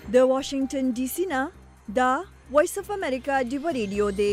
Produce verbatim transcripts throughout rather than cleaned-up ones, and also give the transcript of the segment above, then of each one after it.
د واشنگټن ډي سي نه دا وایس اف امریکا ډیو ریډیو دی.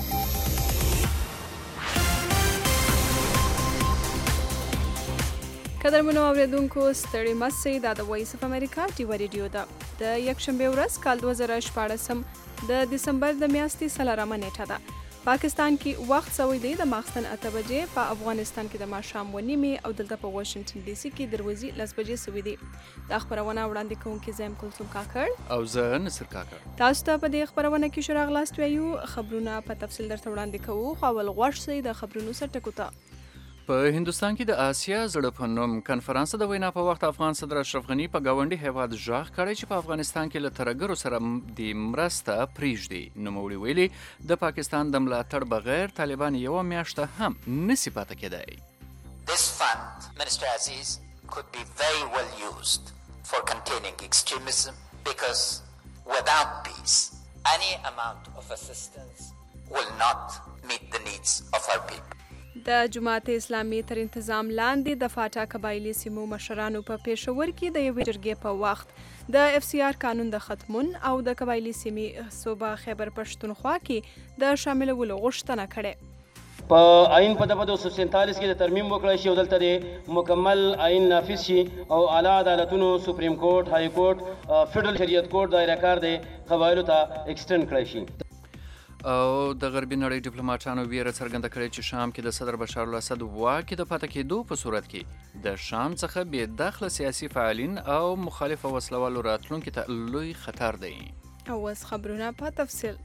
قدرمنو اوریدونکو ستړي مه دا د وایس اف امریکا ډیو ریډیو ده. د یکشنبه ورځ کال دوه زره شپاړسم د دسمبر د میاشتې څلورمه نیټه ده. پاکستان کې وخت سوی دی د ماخستن اته بجې، په افغانستان کې د ماښام اوه نیمې او دلته په واشنگټن ډي سي کې دروازې لس بجې سوي دي. دا خپرونه وړاندې کوونکي زه یم کلثوم کاکړ او زه نصر کاکړ. تاسو ته په دې خپرونه کې ښه راغلاست وایو. خبرونه په تفصیل درته وړاندې کوو، خو اول غوږ شئ د خبرونو سرټکو ته. په هندوستان کې د آسیا زړه په نوم کنفرانس د وینا په وخت افغان صدر اشرف غني په ګاونډي هیواد ژغ کړی چې په افغانستان کې له ترهګرو سره د مرسته پرېږدي. نوموړي ویلي د پاکستان د ملاتړ بغیر طالبان یوه میاشته هم نسي پاتې کېدی. This fund, Minister Aziz, could be very well used for containing extremism because without peace, any amount of assistance will not meet the needs of our people. د جماعت اسلامي تر انتظام لاندې د فاټا قبایلي سیمو مشرانو په پېښور کې د یوې جرګې په وخت د اف سی آر قانون د ختمون او د قبایلي سیمې صوبه خیبر پښتونخوا کې د شاملولو غوښتنه کړې. په آئین په دغه دوه سوه سینتالیس کې د ترمیم وکړی شي او دلته د مکمل آئین نافذ شي او اعلی عدالتونو سپریم کورټ، های کورټ، فیډرل شریعت کورټ دایره کار د قبایلو ته ایکسټند کړی شي. او د غربي نړۍ ډیپلوماټانو ویره څرګنده کړې چې شام کې د صدر بشار الاسد واک د پاتې کېدو په صورت کې د شام څخه بې دخله سیاسي فعالین او مخالف وسلوالو راتلونکي ته لوی خطر دی. او اوس خبرونه په تفصیل.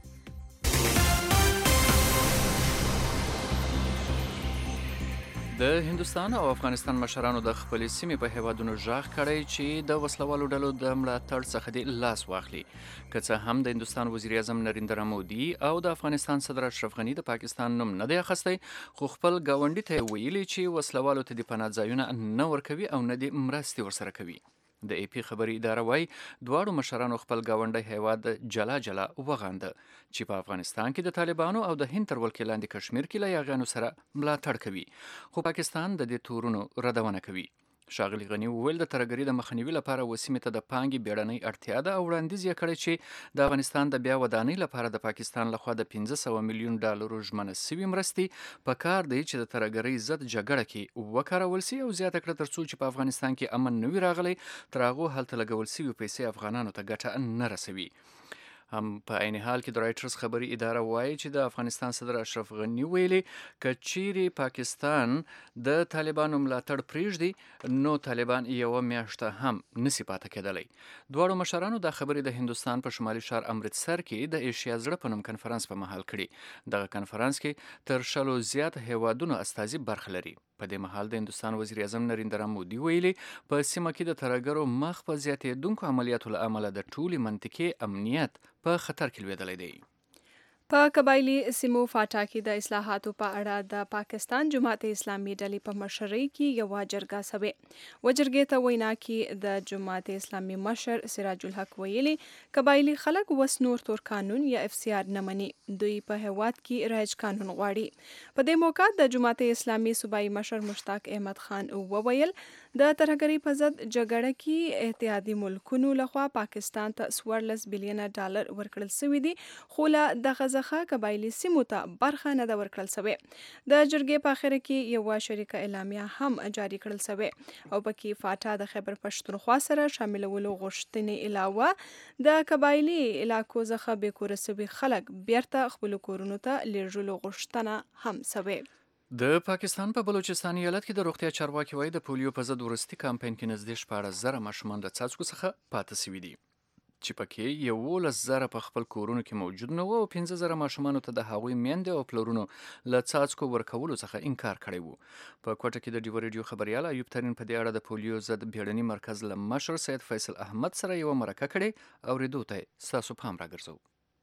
د هندوستان او افغانستان مشرانو د خپلې سیمې په هیوادونو ژغ کړی چې د وسلوالو ډلو د ملاتړ څخه دې لاس واخلي. که څه هم د هندوستان وزیر اعظم نریندرا مودي او د افغانستان صدر اشرف غني د پاکستان نوم نه دی اخیستی، خو خپل ګاونډي ته یې ویلي چې وسلوالو ته د پناه ځایونه نه ورکوي او نه د مرستې ورسره کوي. د ای پی خبري اداره وایي دواړو مشرانو خپل ګاونډی هیواد جلا جلا وغانده چې په افغانستان کې د طالبانو او د هند تر ولکې لاندې کشمیر کې له یاغیانو سره ملاتړ کوي، خو پاکستان د دې تورونو ردونه کوي. ښاغلي غني وویل د ترهګرۍ د مخنیوي لپاره وسیمې ته د پانګې بیړنۍ اړتیا ده او وړاندیز یې کړی چې د افغانستان د بیا ودانۍ لپاره د پاکستان لخوا د پنځه سوه میلیون ډالرو ژمنه سوي مرستې په کار دی چې د ترهګرۍ ضد جګړه کې وکارول سي او زیاته کړه تر څو چې په افغانستان کې امن نه وي راغلی، تر هغو هلته لګول سوي پیسې افغانانو ته ګټه نه رسوي. هم په عین حال کې د رایټرز خبري اداره وایي چې د افغانستان صدر اشرف غني ویلي که چیرې پاکستان د طالبانو ملاتړ پرېږدي نو طالبان یوه میاشته هم نسي پاتې کېدلی. دواړو مشرانو دا خبرې د هندوستان په شمالي ښار امرتسر کې د ایشیا زړه په نوم کنفرانس په مهال کړي. دغه کنفرانس کې تر شلو زیات هیوادونو استازي برخه لري. په دې مهال د هندوستان وزیر اعظم نریندرا مودي ویلي په سیمه کې د ترهګرو مخ په زیاتېدونکو عملیاتو له امله د ټولې منطقې امنیت په خطر کې لویدلی دی. په قبایلي سیمو فاټا کې د اصلاحاتو په اړه د پاکستان جماعت اسلامي ډلې په مشرۍ کې یوه جرګه سوې. و جرګې ته وینا کې د جماعت اسلامي مشر سراج الحق ویلي قبایلي خلک وس نور تور قانون یا اف سی آر نه مني، دوی په هیواد کې رایج قانون غواړي. په دې موقع د جماعت اسلامي صوبایي مشر مشتاق احمد خان وویل د ترهګرۍ په ضد جګړه کې اتحادي ملکونو لخوا پاکستان ته څوارلس بلیونه ډالر ورکړل سوي دي، خو له دغه څخه قبایلي سیمو ته برخه نه ده ورکړل سوې. د جرګې په اخر کې یوه شریکه اعلامیه هم جاری کړل سوې او پکې فاټا د خیبر پښتونخوا سره شاملولو غوښتنې علاوه د قبایلي علاقو څخه بې کوره سوي خلک بیرته خپلو کورونو ته لیږلو غوښتنه هم سوې. د پاکستان په بلوچستان ایالت کې د روغتیا چارواکي وایي د پولیو په ضد وروستي کمپاین کې نږدې شپاړس زره ماشومان د څاڅکو څخه پاتې سوي دي، چې پکې یولس زره په خپل کورونو کې موجود نه وو او پنځه زره ماشومانو ته د هغوی میندې او پلرونو له څاڅکو ورکولو څخه انکار کړی وو. په کوټه کې د ډیو ریډیو خبریال ایوب ترین په دې اړه د پولیو ضد بیړني مرکز له مشر سید فیصل احمد سره یوه مرکه کړې، اورېدو ته ستاسو پام راګرځو.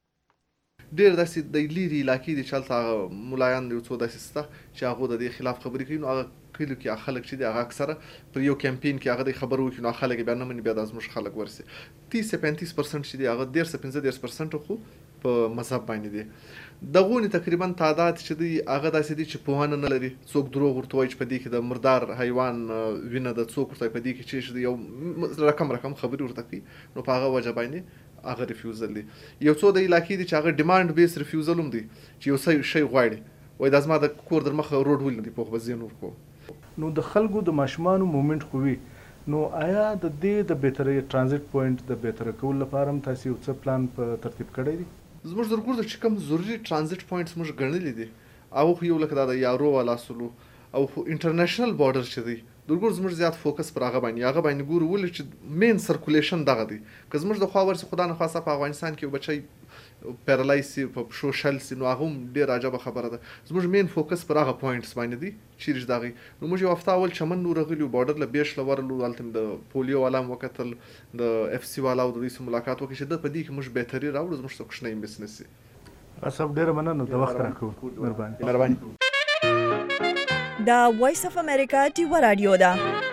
ډېر داسې د لیرې علاقې دي چې هلته هغه ملایان یو څو داسې شته چې هغو د دې خلاف خبرې کوي، نو هغه کلیو کې هغه خلک چې دي هغه اکثره پر یو کمپین کې هغه د خبرو وکړي نو خلک بیا نه مني، بیا دا زموږ خلک ورسي تیس پنځه پنځه پرسنټ چې دي هغه ډېر څه پنځه دېرش پرسنټ خو په مذهب باندې دي. دغه نه تقریبا تعداد چې دی هغه داسې دي چې پوهانه نه لري. څوک دروغ ورته وایي چې په دې کې د مردار حیوان وینه د څوک ورته په دې کې چې یو رقم رقم خبرې ورته کوي، نو په هغه وجه باندې هغه ریفیوزل دی. یو څو د علاقې دي چې هغه ډیمانډ بیس ریفیوزل هم دی چې یو څه شی غواړي، وایي دا زما د کور در مخه روډ ولې نه دی پوخ به زه نور کوم. نو د خلکو د ماشومانو مومنټ خو وي، نو آیا د دې د بهترۍ ټرانزیټ پوینټ د بهتره کولو لپاره هم تاسو یو څه پلان په ترتیب کړی دی؟ زموږ د کور د چې کوم ضروري ټرانزیټ پوینټس موږ ګڼلي دي او خو یو لکه دا د یارو والا سلو او خو انټرنیشنل بارډر چې دی د کور زموږ زیات فوکس پر هغه باندې هغه باندې ګورو ولې چې مین سرکولیشن دغه دی. که زموږ د خوا ورسې خدا نه خواسته په افغانستان کې یو بچی پیرالایز سي په پښو شل سي، نو هغه هم ډېره عجبه خبره ده. زموږ مین فوکس پر هغه پوینټس باندې دی چیرې چې دغې. نو موږ یو هفته اول چمن نو راغلي یو بارډر له بیش له ورلو، هلته مې د پولیو والا هم وکتل، د اف سی والا او د دوی سره ملاقات وکړي چې ده په دې کې موږ بهتري راوړو، زموږ څه کوچنی بزنس سي. صاحب ډېره مننه د وخت راکړو. مهرباني مهرباني. دا وایس اف امریکا ټیوه رادیو ده.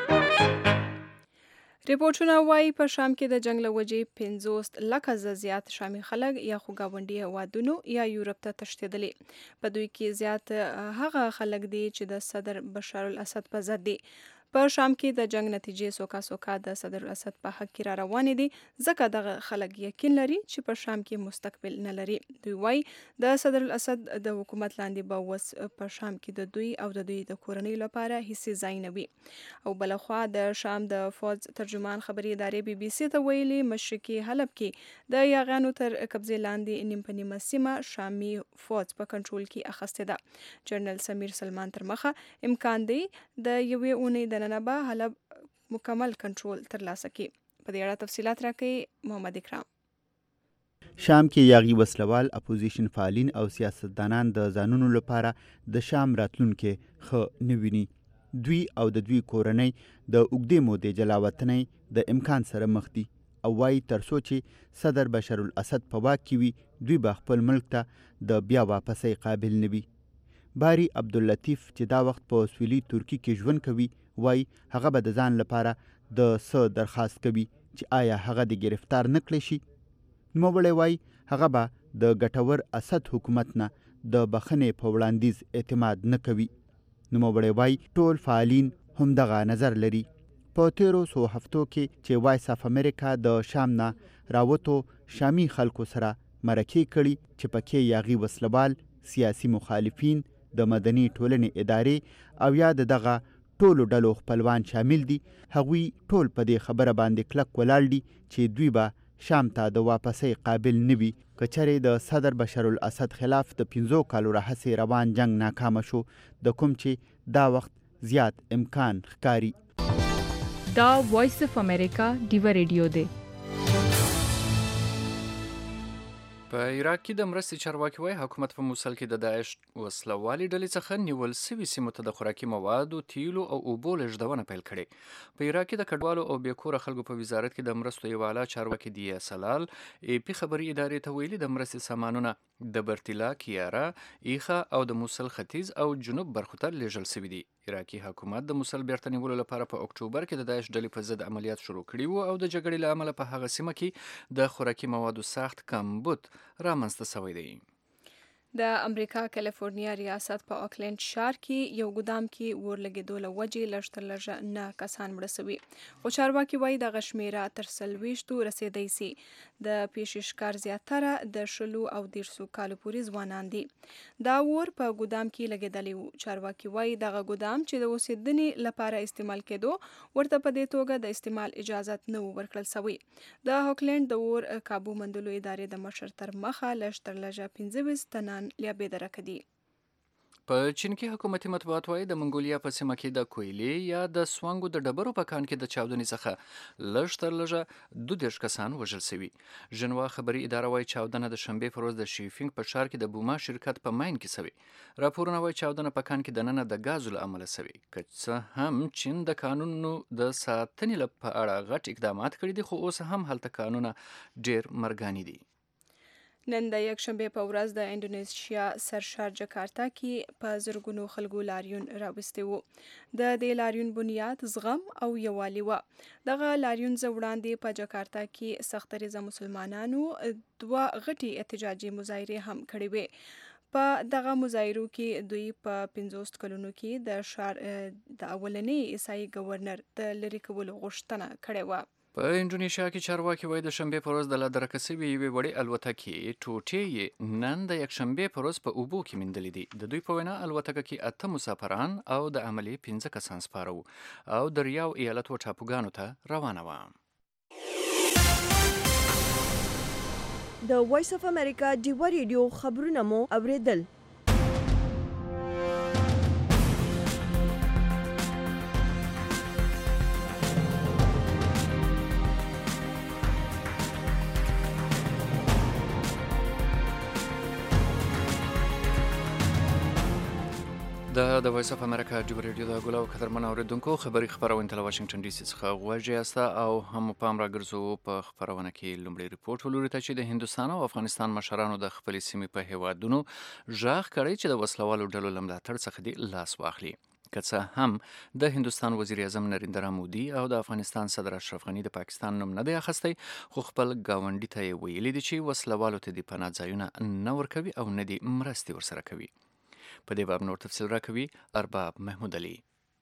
ریپورټونه وایي په شام کې د جنگ له وجې پنځوس لکه زیات شامي خلک یا خو ګاونډي هیوادونو یا یورپ ته تښتېدلي. په دوی کې زیات هغه خلک دي چې د صدر بشار الاسد په ضد دي. په شام کې د جنگ نتیجې سوکا سوکا د صدر الاسد په حق کې را روانې دي، ځکه دغه خلک یقین لري چې په شام کې مستقبل نه لري. دوی وایي د صدر الاسد د حکومت لاندې به اوس په شام کې د دوی او د دوی د کورنۍ لپاره هیڅ ځای نه وي. او بلخوا د شام د فوج ترجمان خبري ادارې بي بي سي ته ویلي مشرقي حلب کې د یاغیانو تر قبضې لاندې نیم په نیمه سیمه شامي فوج په کنټرول کې اخیستې ده. جنرال سمیر سلمان تر مخه امکان دی د یوې اونۍ د ننه به حلب مکمل کنټرول ترلاسه کړي. په دې اړه تفصیلات راکوي محمد اکرام. شام کې یاغي وسلوال اپوزیشن فعالین او سیاستدانان د ځانونو لپاره د شام راتلونکي ښه نه ویني. دوی او د دوی کورنۍ د اوږدې مودې جلاوطنۍ د امکان سره مخ دي او وایي تر څو چې صدر بشار الاسد په واک کې وي دوی به خپل ملک ته د بیا واپسۍ قابل نه وي. باری عبداللطیف چې دا وخت په سویلي ترکي کې ژوند کوي وایي هغه به د ځان لپاره د څه درخواست کوي چې آیا هغه د گرفتار نه کړی شي. نوموړی وایي هغه به د ګټور اسد حکومت نه د بخښنې په وړاندیز اعتماد نه کوي. نوموړی وایي ټول فعالین همدغه نظر لري. په تیرو څو هفتو کې چې وایس اف امریکا د شام نه راوتو شامي خلکو سره مرکې کړي چې پکې یاغي وسلوال، سیاسي مخالفین، د مدني ټولنې ادارې او یا د دغه ټولو ډلو خپلوان شامل دي. هغوی ټول په دې خبره باندې کلک ولاړ دي چې دوی به شام ته د واپسۍ قابل نه وي که چېرې د صدر بشار الاسد خلاف د پنځو کالو راهیسې روان جنگ ناکامه شو، د کوم چې دا وخت زیات امکان ښکاري. دا وایس اف امریکا ډیوه ریډیو دی. په عراق کې د مرستې چارواکي وایي حکومت په موسل کې د داعش وسلوالې ډلې څخه نیول سوي سیمو ته د خوراکي موادو، تیلو او اوبو لېږدونه پیل کړې. په عراق کې د کډوالو او بېکوره خلکو په وزارت کې د مرستو یو اعلی چارواکي دیا سلال ای پی خبري ادارې ته ویلي د مرستې سامانونه د برتیلا، کیارا، ایخا او د موسل ختیځ او جنوب برخو ته لېږل سوي دي. عراقي حکومت د موسل بیرته نیولو لپاره په اکتوبر کې د داعش ډلې په ضد عملیات شروع کړي وو او د جګړې له امله په هغه سیمه کې د خوراکي موادو سخت کمبود رامنځته شوی دی. د امریکا کالیفورنیا ریاست په اوکلند ښار کې یو ګدام کې اور لګېدو له وجې لږ تر لږه نه کسان مړه سوي، خو چارواکي وایي دغه شمېره تر څلوېښتو رسېدی سي. د پیښې ښکار زیاتره د شلو او دېرشو کالو پورې ځوانان دي. دا اور په ګدام کې لګېدلی و. چارواکي وایي دغه ګدام چې د اوسېدنې لپاره استعمال کېدو ورته په دې توګه د استعمال اجازت نه و ورکړل سوی. د اوکلند د اور کابو مندلو ادارې د مشر تر مخه لږ تر لږه پنځه ویشت تنان یا بېدرکه دي. په چین کې حکومتي مطبوعات وایي د منګولیا په سیمه کې د کویلې یا د سوانګو د ډبرو په کان کې د چاودنې څخه لږ تر لږه دوه دېرش کسان وژل سوي. ژنوا خبري اداره وایي چاودنه د شنبې په ورځ د شیفینګ په ښار کې د بوما شرکت په ماین کې سوي. راپورونه وایي چاودنه په کان کې دننه د ګازو له امله سوي. که څه هم چین د قانونو د ساتنې په اړه غټ اقدامات کړي دي، خو اوس هم هلته قانونه ډېر مرګاني دي. نن د یکشنبه په ورځ د انډونیشیا سرشار جکارتا کې په زرګونو خلکو لاریون راوستي وو. د دې لاریون بنیاد زغم او یووالي و. دغه لاریون ز وړاندې په جکارتا کې سختریزه مسلمانانو دوه غټي احتجاجي مظاهره هم کړې وې. په دغه مظاهرو کې دوی په پنځوس کلونو کې د شار د اولنې عیسائی گورنر د لری کولو غوښتنه کړې و. په انډونیشیا کې چارواکي وایي د شنبه په ورځ د لادرکه سوي یوې وړې الوتکې ټوټې یې نن د یکشنبه په ورځ په اوبو کې موندلې دي. د دوی په وینا الوتکه کې اته مسافران او د عملي پنځه کسان سپاره وو او د ریاو ایالت و ټاپوګانو ته روانه وه. د وایس اف امریکا ډیوا ریډیو خبرونه مو اوریدل. د د وایس اف امریکا ډیوا ریډیو د ګلو قدرمن اوریدونکو خبري خبرونه تل واشنگټن ډي سي څخه غواړي استا او هم پام راګرځو په خبرونه کې لومړی ریپورت ولوري ته چې د هندستان او افغانستان مشرانو د خپل سیمې په هیوادونو ژغ کړی چې د وسلوالو ډلو لملاتړ څخه دی لاس واخلي. که څه هم د هندستان وزیر اعظم نریندرا مودي او د افغانستان صدر اشرف غني د پاکستان نوم نه دی اخیستی، خو خپل گاونډي ته ویلي دي چې وسلوالو ته د پناه ځایونه نه ورکوي او نه دي مرستې ورسره کوي. په دې باب نور تفصیل راکوي ارباب محمود علي.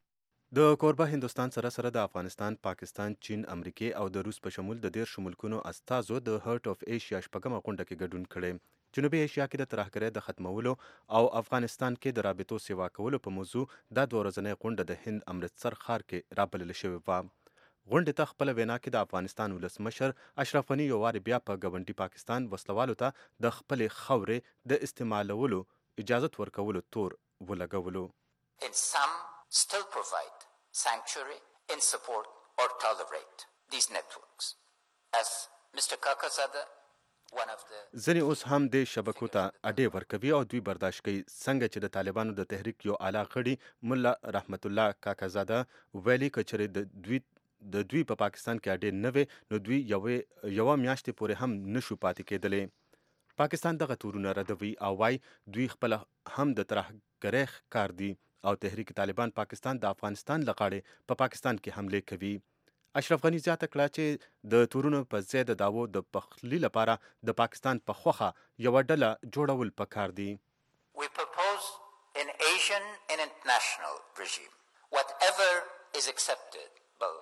د کوربه هندستان سره سره د افغانستان، پاکستان، چین، امریکې او د روس په شمول د دیرشو ملکونو استازو د هرټ اف ایشیا شپږمه غونډه کې ګډون کړی. جنوبي ایشیا کې د ترهګرۍ د ختمولو او افغانستان کې د رابطو سیوا کولو په موضوع دا دوه ورځنۍ غونډه د هند امرتسر ښار کې رابلل شوې وه. غونډې ته خپله وینا کې د افغانستان ولسمشر اشرف غني یو وارې بیا په ګاونډي پاکستان وسلوالو ته د خپلې خاورې د استعمالولو اجازت ورکولو تور ولګولو. In some still provide sanctuary in support or tolerate these networks. As Mister Kakazada, one of the ځینې اوس هم د شبکو ته اډې ورکوي او دوی برداشت کوي، څنګه چې د طالبانو د تحریک یو اعلی غړي ملا رحمت الله کاکزاده ویلي که چېرې د دوی د دوی په پاکستان کې اډې نه وي نو دوی یوې یوه میاشتې پورې هم نشو پاتې کېدلی. پاکستان دغه تورونه ردوي او وايي دوی خپل هم د ترهګرۍ ښکار دي او تحریک طالبان پاکستان د افغانستان له غاړې په پاکستان کې حملې کوي. اشرف غني زیاته کړه چې د تورونو په ځای د دعوو د پخلي لپاره د پاکستان په خوخه یوه ډله جوړول پکار دي. We propose an Asian and international regime. Whatever is acceptable.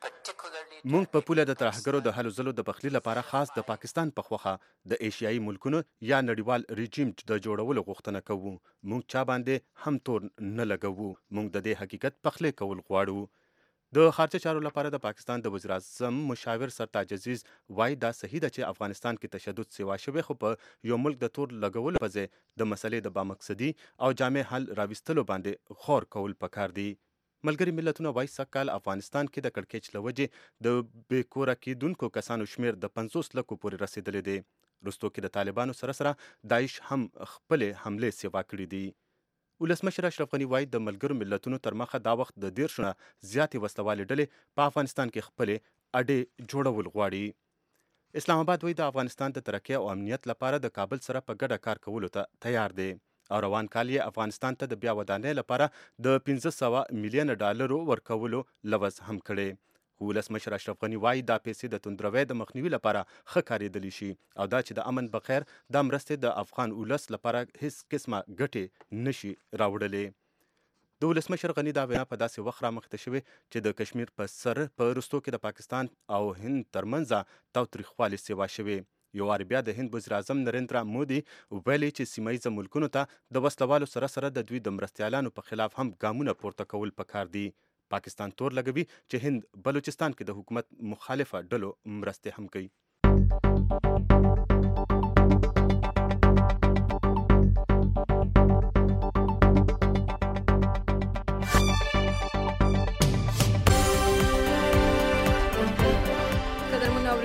مونږ په پوله د ترهګرو د هلو ځلو د پخلي لپاره خاص د پاکستان په خوخه د ایشیایي ملکونو یا نړیوال رژیم د جوړولو غوښتنه کوو. مونږ چا باندې هم تور نه لګوو. مونږ د دې حقیقت پخلی کول غواړو. د خارجه چارو لپاره د پاکستان د وزیر اعظم مشاور سرتاج عزیز وایي دا صحیح ده چې افغانستان کې تشدد سیوا شوی، خو په یو ملک د تور لګولو په ځای د مسلې د بامقصدي او جامع حل راوستلو باندې غور کول پکار دي. ملګري ملتونه وایي سږکال افغانستان کې د کړکېچ له وجې د بې کوره کېدونکو کسانو شمیر د پنځوس لکو پورې رسېدلی دی. وروستو کې د طالبانو سره سره داعش هم خپلې حملې سیوا کړي دي. ولسمشر اشرف غني وایي د ملګرو ملتونو تر مخه دا وخت د دیرشو نه زیاتې وسلوالې ډلې په افغانستان کې خپلې اډې جوړول غواړي. اسلام آباد وایي د افغانستان د ترقۍ او امنیت لپاره د کابل سره په ګډه کار کولو ته تیار دی او روان کال یې افغانستان ته د بیا ودانۍ لپاره د پنځه سوه میلیونه ډالرو ورکولو لوز هم کړی. خو ولسمشر اشرف غني وایي دا پیسې د توندروۍ د مخنیوي لپاره ښه کارېدلی شي او دا چې د امن بخیر دا مرستې د افغان ولس لپاره هیڅ قسمه ګټې نشي راوړلی. د ولسمشر غني دا وینا په داسې وخت رامخته شوې چې د کشمیر په سر په وروستو کې د پاکستان او هند ترمنځه تاوتریخوالي سیوا شوې. یو وار بیا د هند وزیر اعظم نریندرا مودي ویلي چې سیمه ییزه ملکونو ته د وسلوالو سره سره د دوی د مرستیالانو په خلاف هم ګامونه پورته کول پکار دي. پاکستان تور لګوي چې هند بلوچستان کې د حکومت مخالفه ډلو مرستې هم کوي.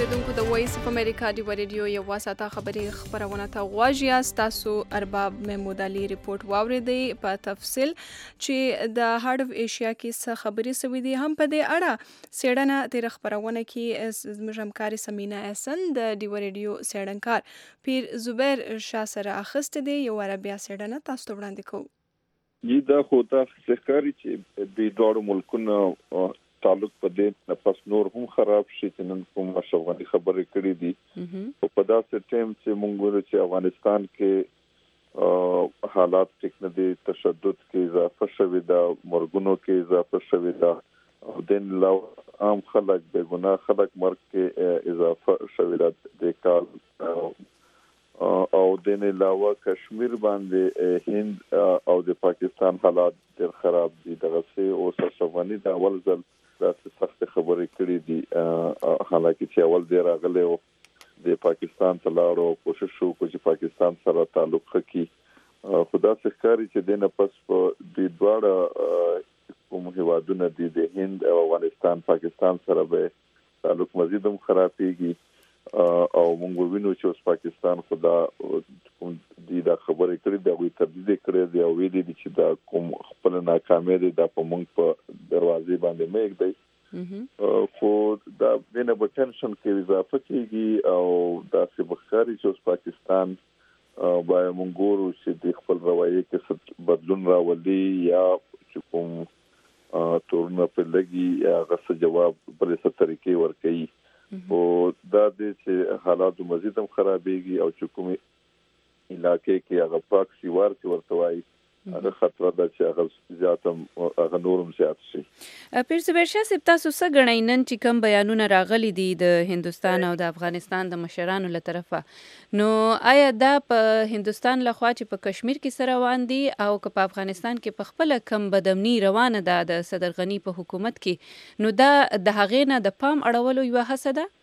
اوریدونکو د وایس اف امریکا دی ریډیو یو واسطه خبري خبرونه ته غواړی تاسو ارباب محمود علي ریپورت واوریدي په تفصیل چې د هارت اف ایشیا کې څه خبري سوي دي هم په دې اړه سیډنه تیر خبرونه کې زموږ همکاري سمینا احسن د دی ریډیو سیډنکار پیر زبیر شاه سره اخست دي یو عربیا سیډنه تاسو ته وړاندې کوم یی دا خو تاسو ښکاری چې د دوه ملکونو تعلق په دې نفس نور هم خراب شي چې نن کوم افغاني خبرې کړې دي او په داسې ټیم چې موږ ګورو چې افغانستان کې حالات ټیک نه دي تشدد کې اضافه شوی دا مرګونو کې اضافه شوی دا او د نو عام خلک به ګناه خلک مرګ کې اضافه شوی دا د کال او د نه علاوه کشمیر باندې هند او د پاکستان حالات ډېر خراب دي دغه څه او افغاني د اول ځل دا سخت خبرې کړې دي حالکه چې اول دی راغلی او د پاکستان ته لاړو کوشش وکړو چې پاکستان سره تعلق وکړي خدا څخه ښکاري چې د نه پس په د دواړه کوم هیوادونو دي د هند او افغانستان پاکستان سره به تعلق مزید هم خرابېږي او موږ وینو چې اوس پاکستان خدا کوم دي دا خبرې کړې دا وی تبدیل کړې دی او ویلي دي چې دا کوم خپل ناکامي دي دا په موږ په دروازې باندې مېګ دی خو دا دنه په ټنشن کې اضافه کیږي او دا چې بخاري چې اوس پاکستان باید موږ ګورو چې د خپل روایي کې بدلون راولي یا چې کوم تورونه په لګي یا غوښه جواب په څه طریقې ورکړي او دا د چې حالات مزید هم خرابېږي او چې کومي علاقې کې هغه پاک سیوار کې ورتوي هغه خطر ده چې هغه زیاتم هغه نورم زیات شي پیر زبیر شاه صاحب تاسو څه ګڼئ نن چې کوم بیانونه راغلي دي د هندستان او د افغانستان د مشرانو له طرفه نو آیا دا په هندستان له خوا چې په کشمیر کې سره روان دي او که په افغانستان کې په خپل کم بدامني روانه ده د صدر غنی په حکومت کې نو دا د هغې نه د پام اړولو یوه هڅه ده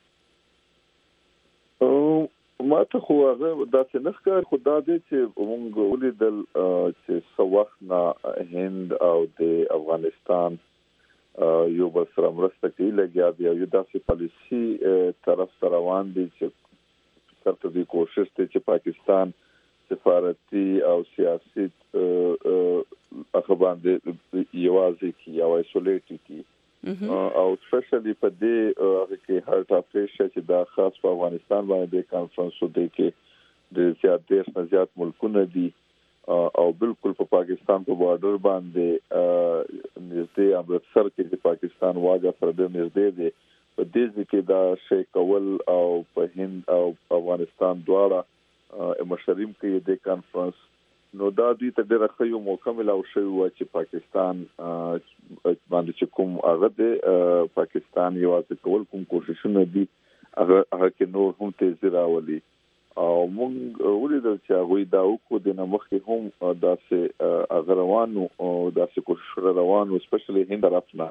ما ته خو هغه داسې نه ښکار خو دا دی چې موږ ولیدل چې څه وخت نه هند او د افغانستان یو بل سره مرسته کوي لګیا دی او یو داسې پالیسي طرف سره روان دي چې سرته دی کوشش دی چې پاکستان سفارتي او سیاسي هغه باندې یوازې کی یا ایسولیټ کی او سپیشلی په دې هغه کې هارت اف ایشیا چې دا خاص په افغانستان باندې د کانفرنس دی کې د زیات دیش نه زیات ملکونه دي او بالکل په پاکستان په بارډر باندې نږدې امرتسر کې د پاکستان واګه سره د نږدې دی په دې کې دا شی کول او په هند او افغانستان دواړه مشریم کې د کانفرنس نو دا دوی ته ډېر ښه موقع ملاو شوی و چې پاکستان باندې چې کوم هغه د پاکستان یوازې کول کوم کوششونه دي هغه هغه کې نور هم تیزی راولي او موږ ولیدل چې هغوی دا وکړو د نه مخکې هم داسې هغه روانو او داسې کوششونه روانو سپیشلی هند طرف نه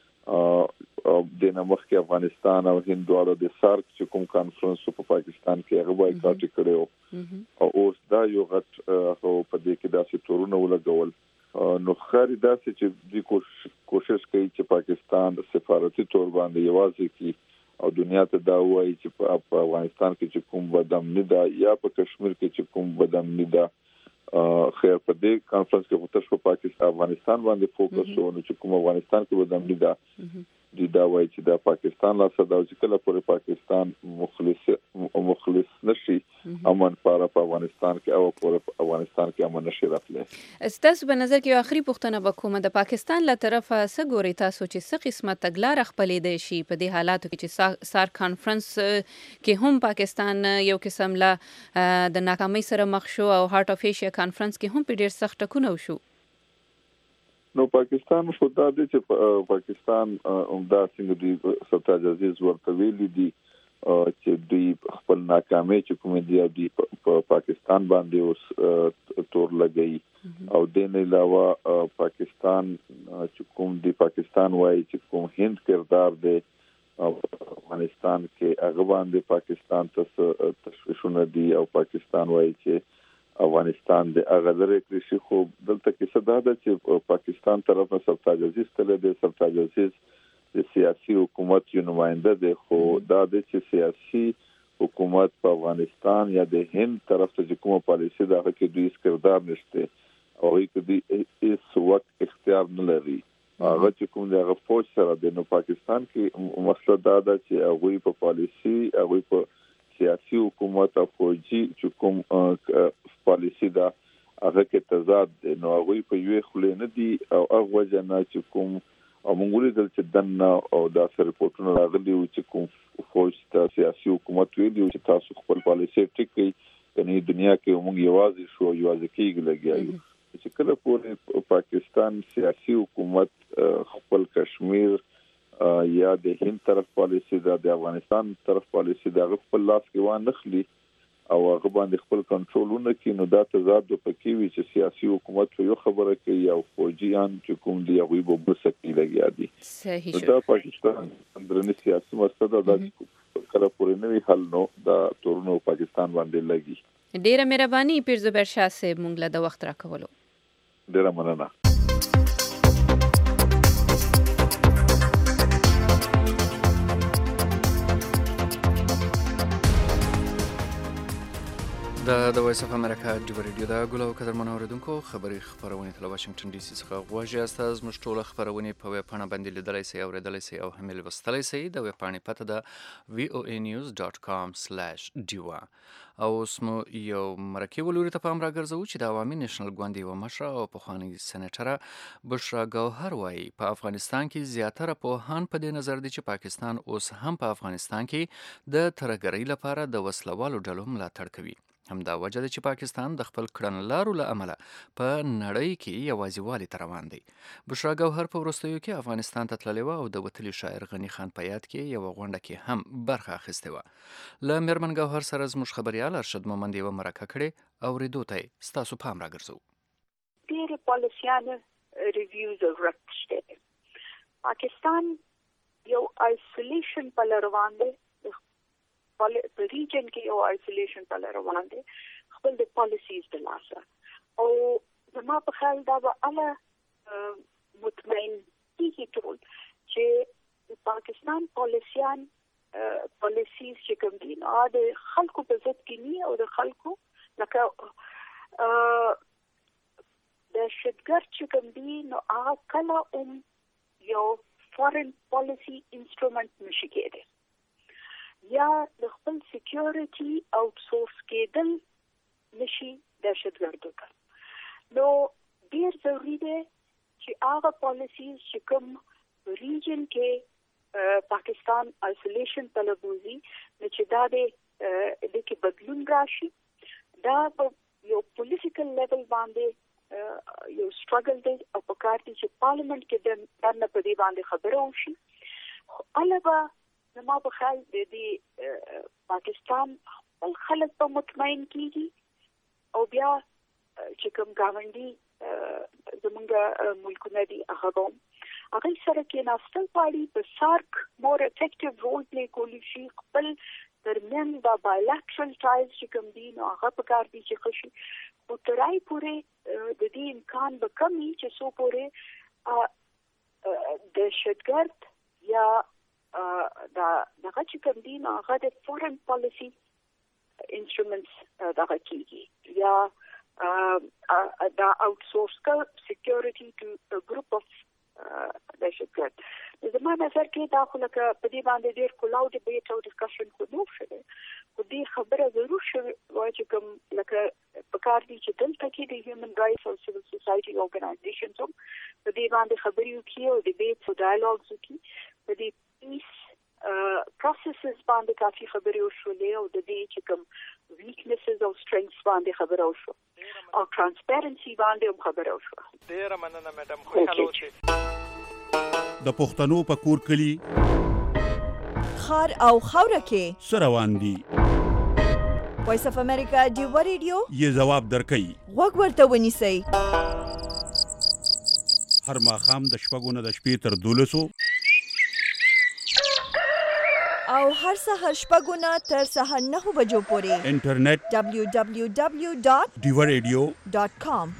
د نه مخکې افغانستان او هند دواړو د سارک چې کوم کانفرنس په پاکستان کې هغه بایکاټ کړی او اوس دا یو غټ هغه په دې کې داسې تورونه ولګول نو خاري داسې چې د کوشش کوي چې پاکستان سفارتي تور باندې یوازې کی او دنیا ته دا وایي چې په افغانستان کې چې کوم بدامني ده یا په کشمیر کې چې کوم بدامني ده خیر په دې کانفرنس کې په تاسو په پاکستان افغانستان باندې فوکس ونه چې کوم افغانستان کې بدامني ده دی دا وایي چې دا پاکستان لا صدا او چې کله پورې پاکستان مخلص مخلص نشي امن لپاره په افغانستان کې او په افغانستان کې امن نشي راتلی ستاسو په نظر کې اخري پوښتنه به کومه د پاکستان له طرفه څه ګوري تاسو چې څه قسمه تګلاره خپلې دی شي په دې حالاتو کې چې سار کانفرنس کې هم پاکستان یو قسم له د ناکامۍ سره مخ شو او هارت اف ایشیا کانفرنس کې هم په ډېر سخت ټکونه وشو نو پاکستان خو دا دی چې پاکستان عمده څنګه دی سرتاج عزیز ورته ویلي دي چې دوی خپل ناکامي چې کوم دی دی په پاکستان باندې اوس تور لګي او د نه علاوه پاکستان چې کوم دی پاکستان وایي چې کوم هند کردار دی افغانستان کې هغه باندې پاکستان ته تشویشونه دي او پاکستان وایي چې افغانستان د هغه لري کړی خو دلته کې صدا ده چې پاکستان طرف نه سرتاج عزیز تل د سرتاج عزیز د سیاسي حکومت یو نماینده دی خو دا د سیاسي حکومت په افغانستان یا د هند طرف ته کومه پالیسي دا کې دوی کردار نشته او هیڅ هیڅ وخت اختیار نه لري. هغه چې کوم د فوج سره د نو پاکستان کې مسله دا ده چې هغه په پالیسي هغه په سیاسي حکومت او فوجي چې کوم پالیسي دا هغه کې تضاد دی نو هغه په یوه خلې نه دي او هغه وجه نه چې کوم او موږ ولې چې دنه او دا سر رپورټونه راغلي او چې کوم فوج ته سیاسي حکومت ویلي چې تاسو خپل پالیسي ټیک کړئ کني دنیا کې موږ یوازې شو یوازې کېږي لګیایو چې کله پورې پاکستان سیاسي حکومت خپل کشمیر یا د هند طرف پالیسي دا د افغانستان طرف پالیسي دا خپل لاس کې وان نخلي او هغه باندې خپل کنټرولونه کوي نو دا تضاد پکې وي چې سیاسي حکومت یو خبره کوي او فوجیان چې کوم دی هغه به مسکی لګیا دي. صحیح دا پاکستان اندرنی سیاسي مسله دا کله پورې نه وی حل نو دا تورونو پاکستان باندې لګي. ډیره مهرباني پیر زبر شاه صاحب مونږ له د وخت راکولو. ډیره مننه. د د وایس اف امریکا ډیو ریډیو دا ګلو قدر منوردونکو خبري خبرونه تل واشنگټن ډي سي څخه غواړي استاز مشټوله خبرونه په ویب پاڼه باندې لیدلای شئ او ریډلای شئ او هم لوستلای شئ د ویب پاڼې پته ده وی او ای نیوز ډاٹ کام سلیش ډیوا او اسمو یو مرکه ولوري ته پام راګرځو چې د عوامي نېشنل ګوند یو مشره او پخوانی سېنیټره بشرا ګوهر وايي په افغانستان کې زیاتره پوهان په دې نظر دي چې پاکستان اوس هم په افغانستان کې د ترهګرۍ لپاره د وسلوالو ډلو ملاتړ کوي. همدا وجه ده چې پاکستان د خپل کړنلارو له امله په نړۍ کې یوازیوالي ته روان دی. بشرا ګوهر په وروستیو کې افغانستان ته تللې وه او د وتلي شاعر غني خان په یاد کې یوه غونډه کې هم برخه اخیستې وه. له میرمن ګوهر سره زموږ خبریال ارشد مومند یوه مرکه کړې اورېدو ته یې ستاسو پام راګرځو. ډېرې پالیسیانه ریویوز ورک شته. پاکستان یو آیسولیشن په لور روان دی. په ریجن کې یو آیسولیشن په لور روان دي خپل د پالیسیز د لاسه او زما په خیال دا به اله مطمئن کیږي ټول چې پاکستان پالیسیان پالیسیز چې کوم دي نو د خلکو په ضد کې نه او د خلکو لکه د شتګر چې کوم دي نو هغه کله هم یو فورن پالیسی انسټرومنت نشي کېدی یا د خپل سکیورټي آوټ سورس کېدل نشي دهشتګردو ته. نو ډېر ضروري دی چې هغه پالیسیز چې کوم ریجن کې پاکستان آیسولیشن طلبوزي نو چې دا د دې کې بدلون راشي دا په یو پولیټیکل لیول باندې یو سټرګل دی او په کار دي چې پارلیمنت کې د نه په دې باندې خبره وشي. علاوه زما په خیال د دې پاکستان خپل خلک په مطمئن کیږي او بیا چې کوم گاونډي زمونږ ملکونه دي هغه هم هغه سره کې ناستل پاړي په سارک مور افیکټیو رول پلی کولی شي خپل ترمنځ د بایلټرل ټرایلز چې کوم دي نو هغه په کار دي چې خشي او ترای پورې د دې امکان به کمی چې سو پورې د شتګرد یا دا دغه چې کوم دي نو هغه د فورن پالیسی انسټرومنټس دغه کیږي یا دا آوټ سورس کا سکیورټي ټو ګروپ اف دهشتګرد. زما نظر کې دا خو لکه په دې باندې ډېر کولاو ډیبیټ او ډسکشن خو نو شوی خو دې خبره ضرور شوی وای چې کوم لکه په کار دي چې دلته کې د هیومن رائټس او سیویل سوسایټي اورګنایزیشنز هم په دې باندې خبرې وکړي او ډیبیټ او ډایالوګز وکړي په دې پیس پروسیسز باندې کافي خبرې وشولې او د دې چې کوم ویکنسز او سترنګز باندې خبره وشو او ترانسپیرنسي باندې هم خبره وشو. ډیره مننه میډم خوشاله اوسئ. د پښتنو په کور کلی خار او خاوره کې سره روان دي. وایس اف امریکا ډیو ریډیو یې جواب درکړي وګ ورته ونیسئ. هر ماښام د شپږو نه د شپې تر دولسو او هر سهار شپږو نه تر سهار نهو بجو پورې انټرنیټ دبلیو دبلیو دبلیو ډاټ ډیو ریډیو ډاټ کام.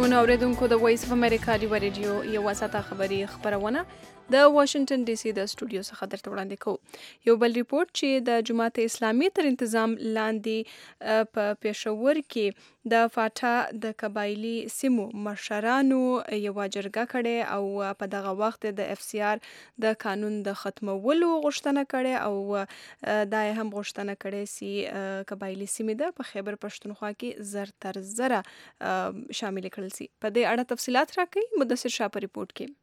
محترمو اوریدونکو د وایس اف امریکا دی ریډیو یو وساته خبری خبرونه د واشنگټن ډي سي د سټوډیو څخه درته وړاندې کوو. یو بل ریپورت چې د جماعت اسلامي تر انتظام لاندې په پېښور کې د فاټا د قبایلی سیمو مشرانو یو جرګه کړې او په دغه وخت د اف سی آر د قانون د ختمولو غوښتنه کړې او دا هم غوښتنه کړې چې قبایلی سیمې د په خیبر پښتونخوا کې زر تر زره شامل کړل شي. په دې اړه تفصيلات راکړي مدثر شاه په ریپورت کې.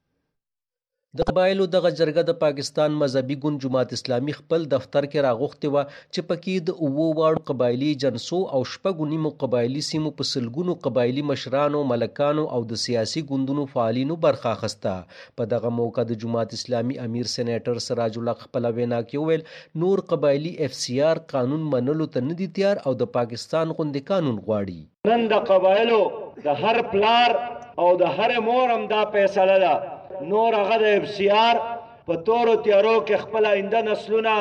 د قبایلو دغه جرګه د پاکستان مذهبي ګوند جماعت اسلامي خپل دفتر کې راغوښتې وه چې پکې د اوو واړو قبایلي جنسو او شپږو نیمو قبایلي سیمو په سلګونو قبایلي مشرانو، ملکانو او د سیاسي ګوندونو فعالینو برخه اخیسته. په دغه موقع د جماعت اسلامي امیر سېنیټر سراج الله خپله وینا کې وویل نور قبایلي اف سی آر قانون منلو ته نه دي تیار او د پاکستان غوندې قانون غواړي. نن د قبایلو د هر پلار او د هر مور هم دا فیصله ده نور هغه د اف سی آر په تورو تیارو کې خپل آینده نسلونه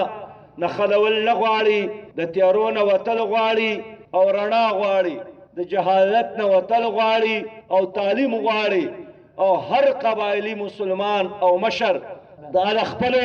نښلول نه غواړي، د تیارو نه وتل غواړي او رڼا غواړي، د جهالت نه وتل غواړي او تعلیم غواړي او هر قبایلی مسلمان او مشر د خپلو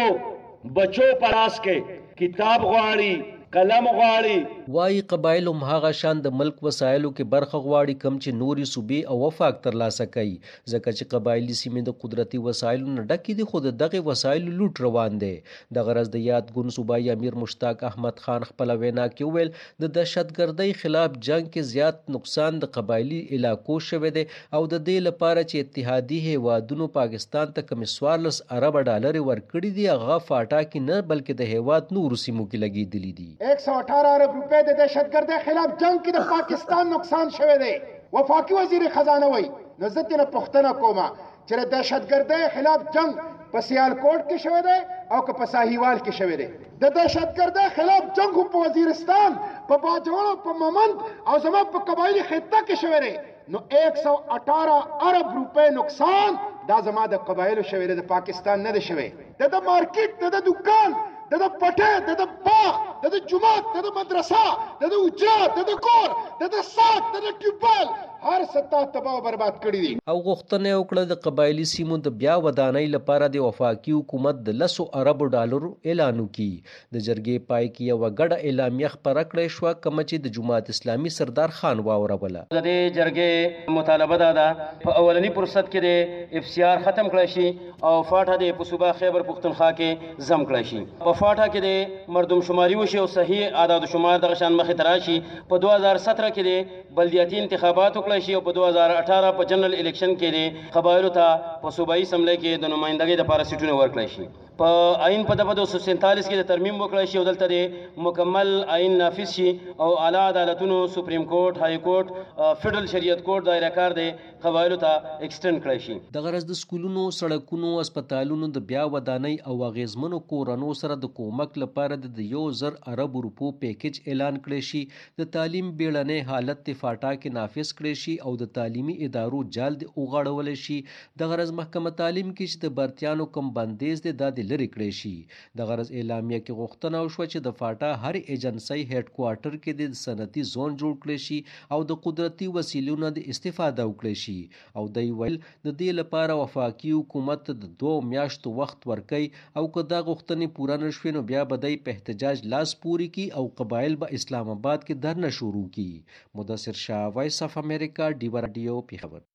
بچو په لاس کې کتاب غواړي، قلم غواړي. وايي قبایل هم هغه شان د ملک وسایلو کې برخه غواړي کم چې نوري صوبې او وفاق ترلاسه کوي، ځکه چې قبایلي سیمې د قدرتي وسایلو نه ډکې دي خو د دغه وسایلو لوټ روان دی. د غرض د یاد ګوند صوبایي امیر مشتاق احمد خان خپل وینا کې ویل د دهشتګردۍ خلاف جنگ کې زیات نقصان د قبایلي علاقو شوی دی او د دې لپاره چې اتحادي هیوادونو پاکستان ته کم څوارلس ارب ډالر ورکړي دي هغه فاټا کې نه بلکې د هیواد نورو سیمو کې لګېدلي دي. ایک سو اٹھارہ ارب روپے د دہشتګردۍ خلاف جنگ کې د پاکستان نقصان شوی دی. وفاقي وزیر خزانه وایي نو زه ترې پوښتنه کوم چې د دهشتګردۍ خلاف جنگ په سیالکوټ کې شوی دی او که په ساهیوال کې شوی دی. د دهشتګردۍ خلاف جنگ په وزیرستان، په باجوړ، په ممند او زما په قبایلی خطه کې شوی دی. نو ایک سو اٹھارہ ارب روپے نقصان دا زما د قبایلو شوی دی، د پاکستان نه دی شوی. د د مارکیټ، د د دکان، د د پټه، د د باغ، د د جماعت، د د مدرسه، د د اجرا، د د کور، د د ساک، د د ټیوبل هر ستا تباہ برباد کړی دي. او غوښتنه وکړه د قبایلی سیمو د بیا ودانۍ لپاره د وفاقي حکومت د لسو اربو ډالرو اعلان وکړي. د جرګې پای کې یوه ګډه اعلامیه خپره کړې شوه کومه چې د جماعت اسلامي سردار خان واوروله. د دې جرګې مطالبه دا ده په اولني فرصت کې د اف سی آر ختم کړی شي او فاټا د په صوبه خیبر پښتونخوا کې ضم کړی شي. په فاټا کې د مردم شماري وشي او صحیح اعداد و شمار دغه شان مخې ته راشي. په دوه هزار سطر کې د بلدیاتي انتخابات وکړی شي او په دوه هزار اٹھارہ په جنرال الیکشن کې د قبایلو ته په صوبایي اسمبلی کې د نمائندګۍ لپاره سیټونه ورکړی شي. په آئین په دفعه دو سو سینتالیس کې د ترمیم وکړی شي او دلته د مکمل آئین نافذ شي او اعلی عدالتونو سپریم کورټ، های کورټ، فیډرل شریعت کورټ دایره کار د قبایلو ته ایکسټند کړی شي. د غرض د سکولونو، سړکونو، هسپتالونو د بیا ودانۍ او اغیزمنو کورونو سره د کومک لپاره د یو زر ارب روپو پیکج اعلان کړی شي. د تعلیم بیړنی حالت د فاټا کې نافذ کړی شي او د تعلیمي ادارو جال د اوغاړول شي. د غرض محکمه تعلیم کې چې د برتیانو کم بندیز د دادې لري کړی شي. د غرض اعلامیه کې غوښتنه وشوه چې د فاټا هر ایجنسۍ هیډ کوارټر کې د صنعتي زون جوړ کړی شي او د قدرتي وسیلو نه د استفاده وکړي شي. او دوی ویل د دې لپاره وفاقي حکومت د دوه میاشتو وخت ورکوي او که دا غوښتنې پوره نه شوې نو بیا به دوی په احتجاج لاس پورې کړي او قبایل به اسلام آباد کې درنه شروع کړي. مدثر شاه، وایس اف امریکا، ډیوا راډیو، پیښور.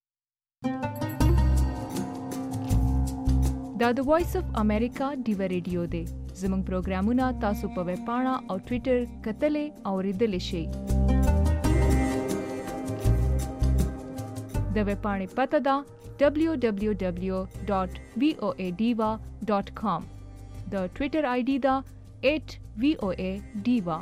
دا د وایس اف امریکا ډیوا ریډیو دی. زموږ پروګرامونه تاسو په ویب پاڼه او ټوئیټر کتلې او اوریدلې شئ. د ویب پاڼې پته ده دبلیو دبلیو دبلیو ډاټ وی او ای ډیوا ډاټ کام. د ټوئیټر آی ډي ده ایټ وی او ای ډیوا.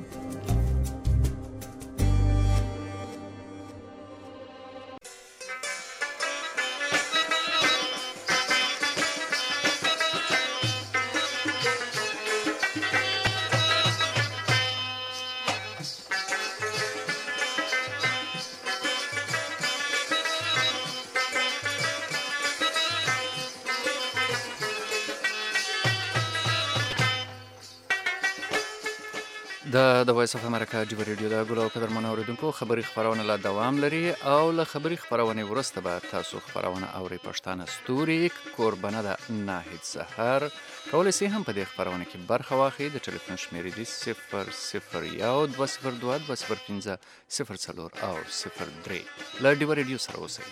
د د وایس اف امریکا ډیو ریډیو د ګلو قدرمنو اوریدونکو خبری خبرونه لا دوام لري او له خبری خبرونه ورسته به تاسو خبرونه اوري پښتانه ستوري قربانه د ناهید سحر کولای شي هم په دې خبرونه کې برخه واخلي د ټلیفون شمیرې دي صفر صفر یو دوه صفر دوه دوه صفر پنځه صفر څلور او صفر درې له ډیو ریډیو سره اوسئ.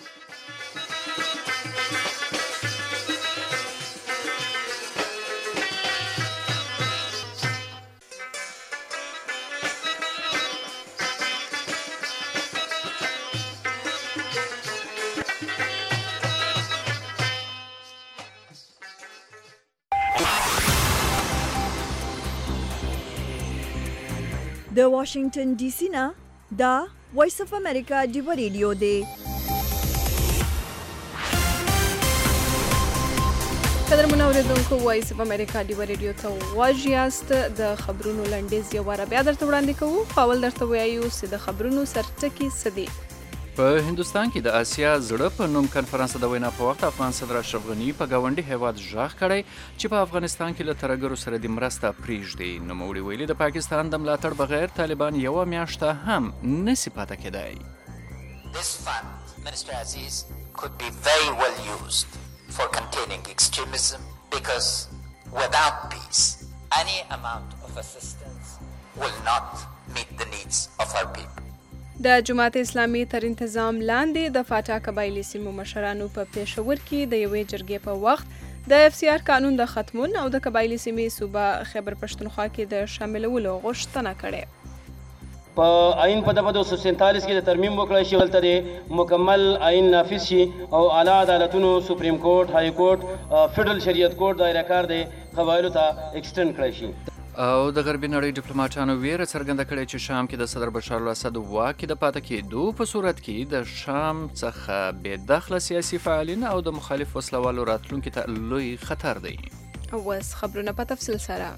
د واشنگټن ډي سي نه دا وایس اف امریکا ډیو ریډیو دی. قدرمنو اوریدونکو وایس اف امریکا ډیو ریډیو ته واجیاست د خبرونو لنډیز یو واره بیا درته وړاندې کوو. خپل درته وایو چې د خبرونو سرټکی سدي. په هندوستان کې د آسیا زړه په نوم کنفرانس د وینا په وخت افغان صدر اشرف غنی په گاونډي هیواد ژغ کړی چې په افغانستان کې له ترګرو سره د مرسته پریږدي. نوموړي ویلي د پاکستان د ملاتړ بغیر طالبان یو میاشته هم نسی پاتې کېدای. This fund, Minister Aziz, could be very well used for containing extremism because without peace, any amount of assistance will not meet the needs of our people. د جماعت اسلامي تر انتظام لاندې د فاټا قبایلي سیمو مشرانو په پېښور کې د یوې جرګې په وخت د اف سی آر قانون د ختمون او د قبایلي سیمې صوبه خیبر پښتونخوا کې د شاملولو غوښتنه کړې. په آئین په دغه دو سو سینتالیس کې د ترمیم وکړای شي دلته د مکمل آئین نافذ شي او اعلی عدالتونو سپریم کورټ های کورټ فدرل شریعت کورټ دایره کار د قبایلو ته ایکسټند کړی شي. او د غربي نړۍ ډیپلوماټانو ویره څرګنده کړې چې شام کې د صدر بشار الاسد واک کې د پاتې کېدو په صورت کې د شام څخه بې دخله سیاسي فعالین او د مخالف وسلوالو راتلونکي ته لوی خطر دی. اوس خبرونه په تفصیل سره.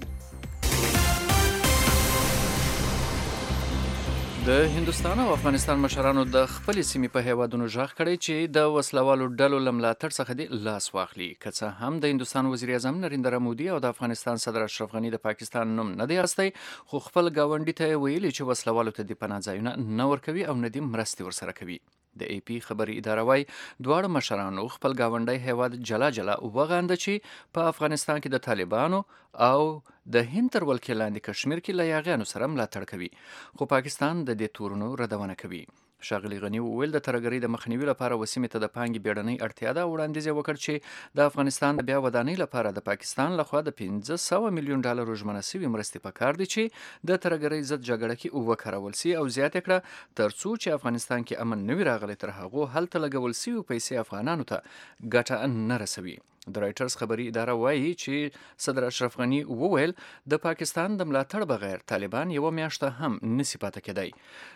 د هندوستان او افغانستان مشرانو د خپل سیمې په هیوادونو ژغ کړی چې د وسلوالو ډلو له ملاتړ څخه د لاس واخلي. که څه هم د هندوستان وزیر اعظم نریندرا مودي او د افغانستان صدر اشرف غنی د پاکستان نوم نه دی اخیستی، خو خپل ګاونډي ته ویلي چې وسلوالو ته د پناه ځایونه نه ورکوي او نه د مرستې ورسره کوي. د ای پی خبري اداره وايي دواړه مشرانو خپل ګاونډي هیواد جلا جلا وغانده چې په افغانستان کې د طالبانو او د هند تر ولکې لاندې کشمیر کې له یاغیانو سره ملاتړ کوي، خو پاکستان د دې تورونو ردونه کوي. ښاغلي غني وویل د ترهګرۍ د مخنیوي لپاره وسیمې ته د پانګې بیړنۍ اړتیا ده. وړاندیز یې وکړ چې د افغانستان د بیا ودانۍ لپاره د پاکستان لخوا د پنځه سوه میلیون ډالرو ژمنه شوې مرستې پکار دي چې د ترهګرۍ ضد جګړه کې وکارول سي، او زیاته کړه تر څو چې افغانستان کې امن نه وي راغلی تر هغو هلته لګول سوي پیسې افغانانو ته ګټه نه رسوي. د رایټرز خبري اداره وایي چې صدر اشرف غنی وویل د پاکستان د ملاتړ بغیر طالبان یو میاشته هم نسی پاتې کېدای.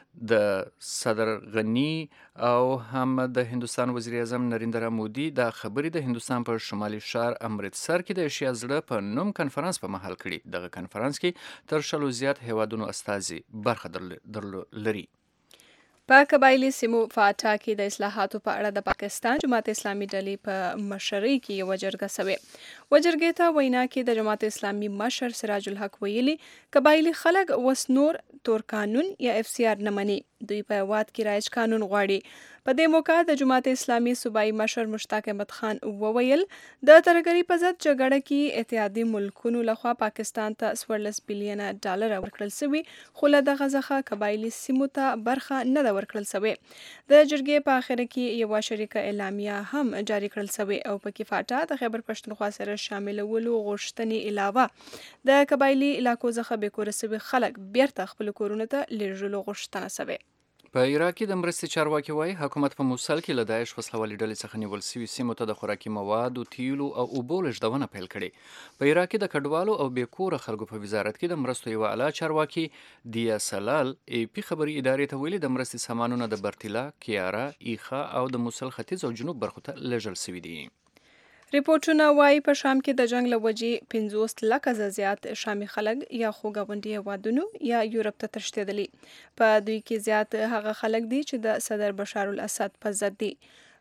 د صدر غنی او هم د هندوستان وزیر اعظم نریندرا مودي دا خبري د هندوستان په شمالي ښار امرتسر کې د ایشیا زړه په نوم کنفرانس په مهال کړي. دغه کنفرانس کې تر شلو زیات هیوادونو استازي برخه لري. په قبایلي سیمو فاټا کې د اصلاحاتو په اړه د پاکستان جماعت اسلامي ډلې په مشرۍ کې یوه جرګه سوې. وجرګې ته وینا کې د جماعت اسلامي مشر سراج الحق ویلي قبایلي خلک اوس نور تور قانون یا اف سی آر نه مني، دوی په هیواد کې رایج قانون غواړي. په دې موقع د جماعت اسلامي صوبایي مشر مشتاق احمد خان وویل د ترهګرۍ په ضد جګړه کې اتحادي ملکونو لخوا پاکستان ته څوارلس بلیونه ډالر ورکړل شوي، خو له دغه څخه قبایلي سیمو ته برخه نه ده ورکړل شوې. د جرګې په اخر کې یوه شریکه اعلامیه هم جاري کړل شوې او پکې فاټا د خیبر پښتونخوا سره شاملولو غوښتنې علاوه د قبایلي علاقو څخه بې کوره شوي خلک بیرته خپلو کورونو ته لیږلو غوښتنه شوې. په عراق کې د مرستې چارواکي وایي حکومت په موصل کې له داعش وسلوالې ډلې څخه نیول شوي سیمو ته د خوراکي موادو، تیلو او اوبو لېږدونه پیل کړې. په عراق کې د کډوالو او بې کوره خلکو په وزارت کې د مرستو یوه اعلی چارواکي دیا سلال ای پی خبري ادارې ته ویلي د مرستې سامانونه د برتیلا، کیارا، ایخا او د موصل ختیځ او جنوب برخو ته لېږل شوي دي. ریپورټونه وایي په شام کې د جنگ له وجې پنځوس لکه زیات شامي خلک یا خو ګاونډي هیوادونو یا یورپ ته تښتېدلي. په دوی کې زیات هغه خلک دي چې د صدر بشار الاسد په ضد دي.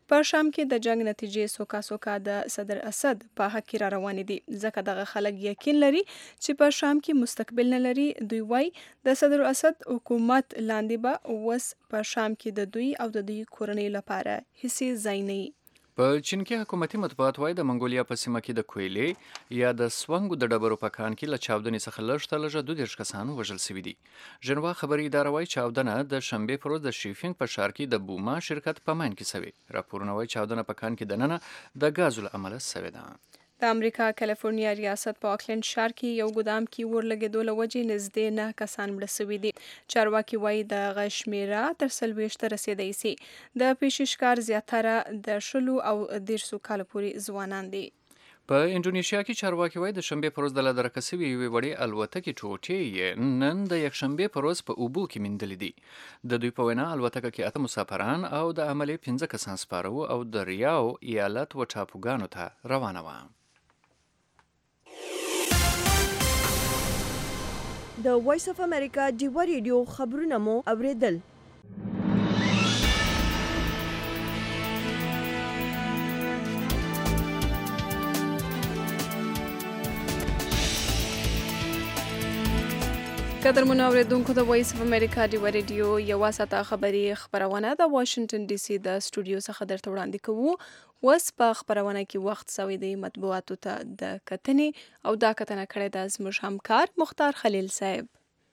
په شام کې د جنگ نتیجې سوکا سوکا د صدر اسد په حق کې را روان دي، ځکه دغه خلک یقین لري چې په شام کې مستقبل نه لري. دوی وایي د صدر اسد حکومت لاندې به اوس په شام کې د دوی او د دوی کورنۍ لپاره هیڅ ځای نه وي. په چین کې حکومتي مطبوعات وایي د منګولیا په سیمه کې د کویلې یا د سونګو د ډبرو په کان کې له چاودنې څخه لږ تر لږه دوه دېرش کسان وژل شوي دي. ژنوا خبري اداره وایي چاودنه د شنبې په ورځ د شیفینګ په ښار کې د بوما شرکت په ماین کې شوې. راپورونه وایي چاودنه په کان کې دننه د ګازو له امله شوې ده. د امریکا کالیفورنیا ریاست په آکلند ښار کې یو ګدام کې اور لګېدو له وجې نږدې نه کسان مړه شوي دي. چارواکي وایي دغه شمېره تر څلوېښت ته رسېدی سي. د پیشي ښکار زیاتره د شلو او دېرشو کالو پورې ځوانان دي. په انډونیشیا کې چارواکي وایي د شنبې په ورځ د لادرکه شوې یوې وړې الوتکې ټوټې یې نن د یکشنبې په ورځ په اوبو کې موندلې دي. د دوی په وینا الوتکه کې اته مسافران او د عملې پنځه کسان سپاره وو او د ریاو ایالت و ټاپوګانو ته روانه وه. د وایس اف امریکا ډیوا ریډیو خبرونه مو اوریدل. قدرمنو اوریدونکو د وایس اف امریکا ډیوا ریډیو یوه ساعته خبري خبرونه د واشنگټن ډي سي د سټوډیو څخه درته وړاندې کوو. اوس په خبرونه کې وخت سوی دی مطبوعاتو ته د کتنې او دا کتنه کړې ده زموږ همکار مختار خلیل صاحب.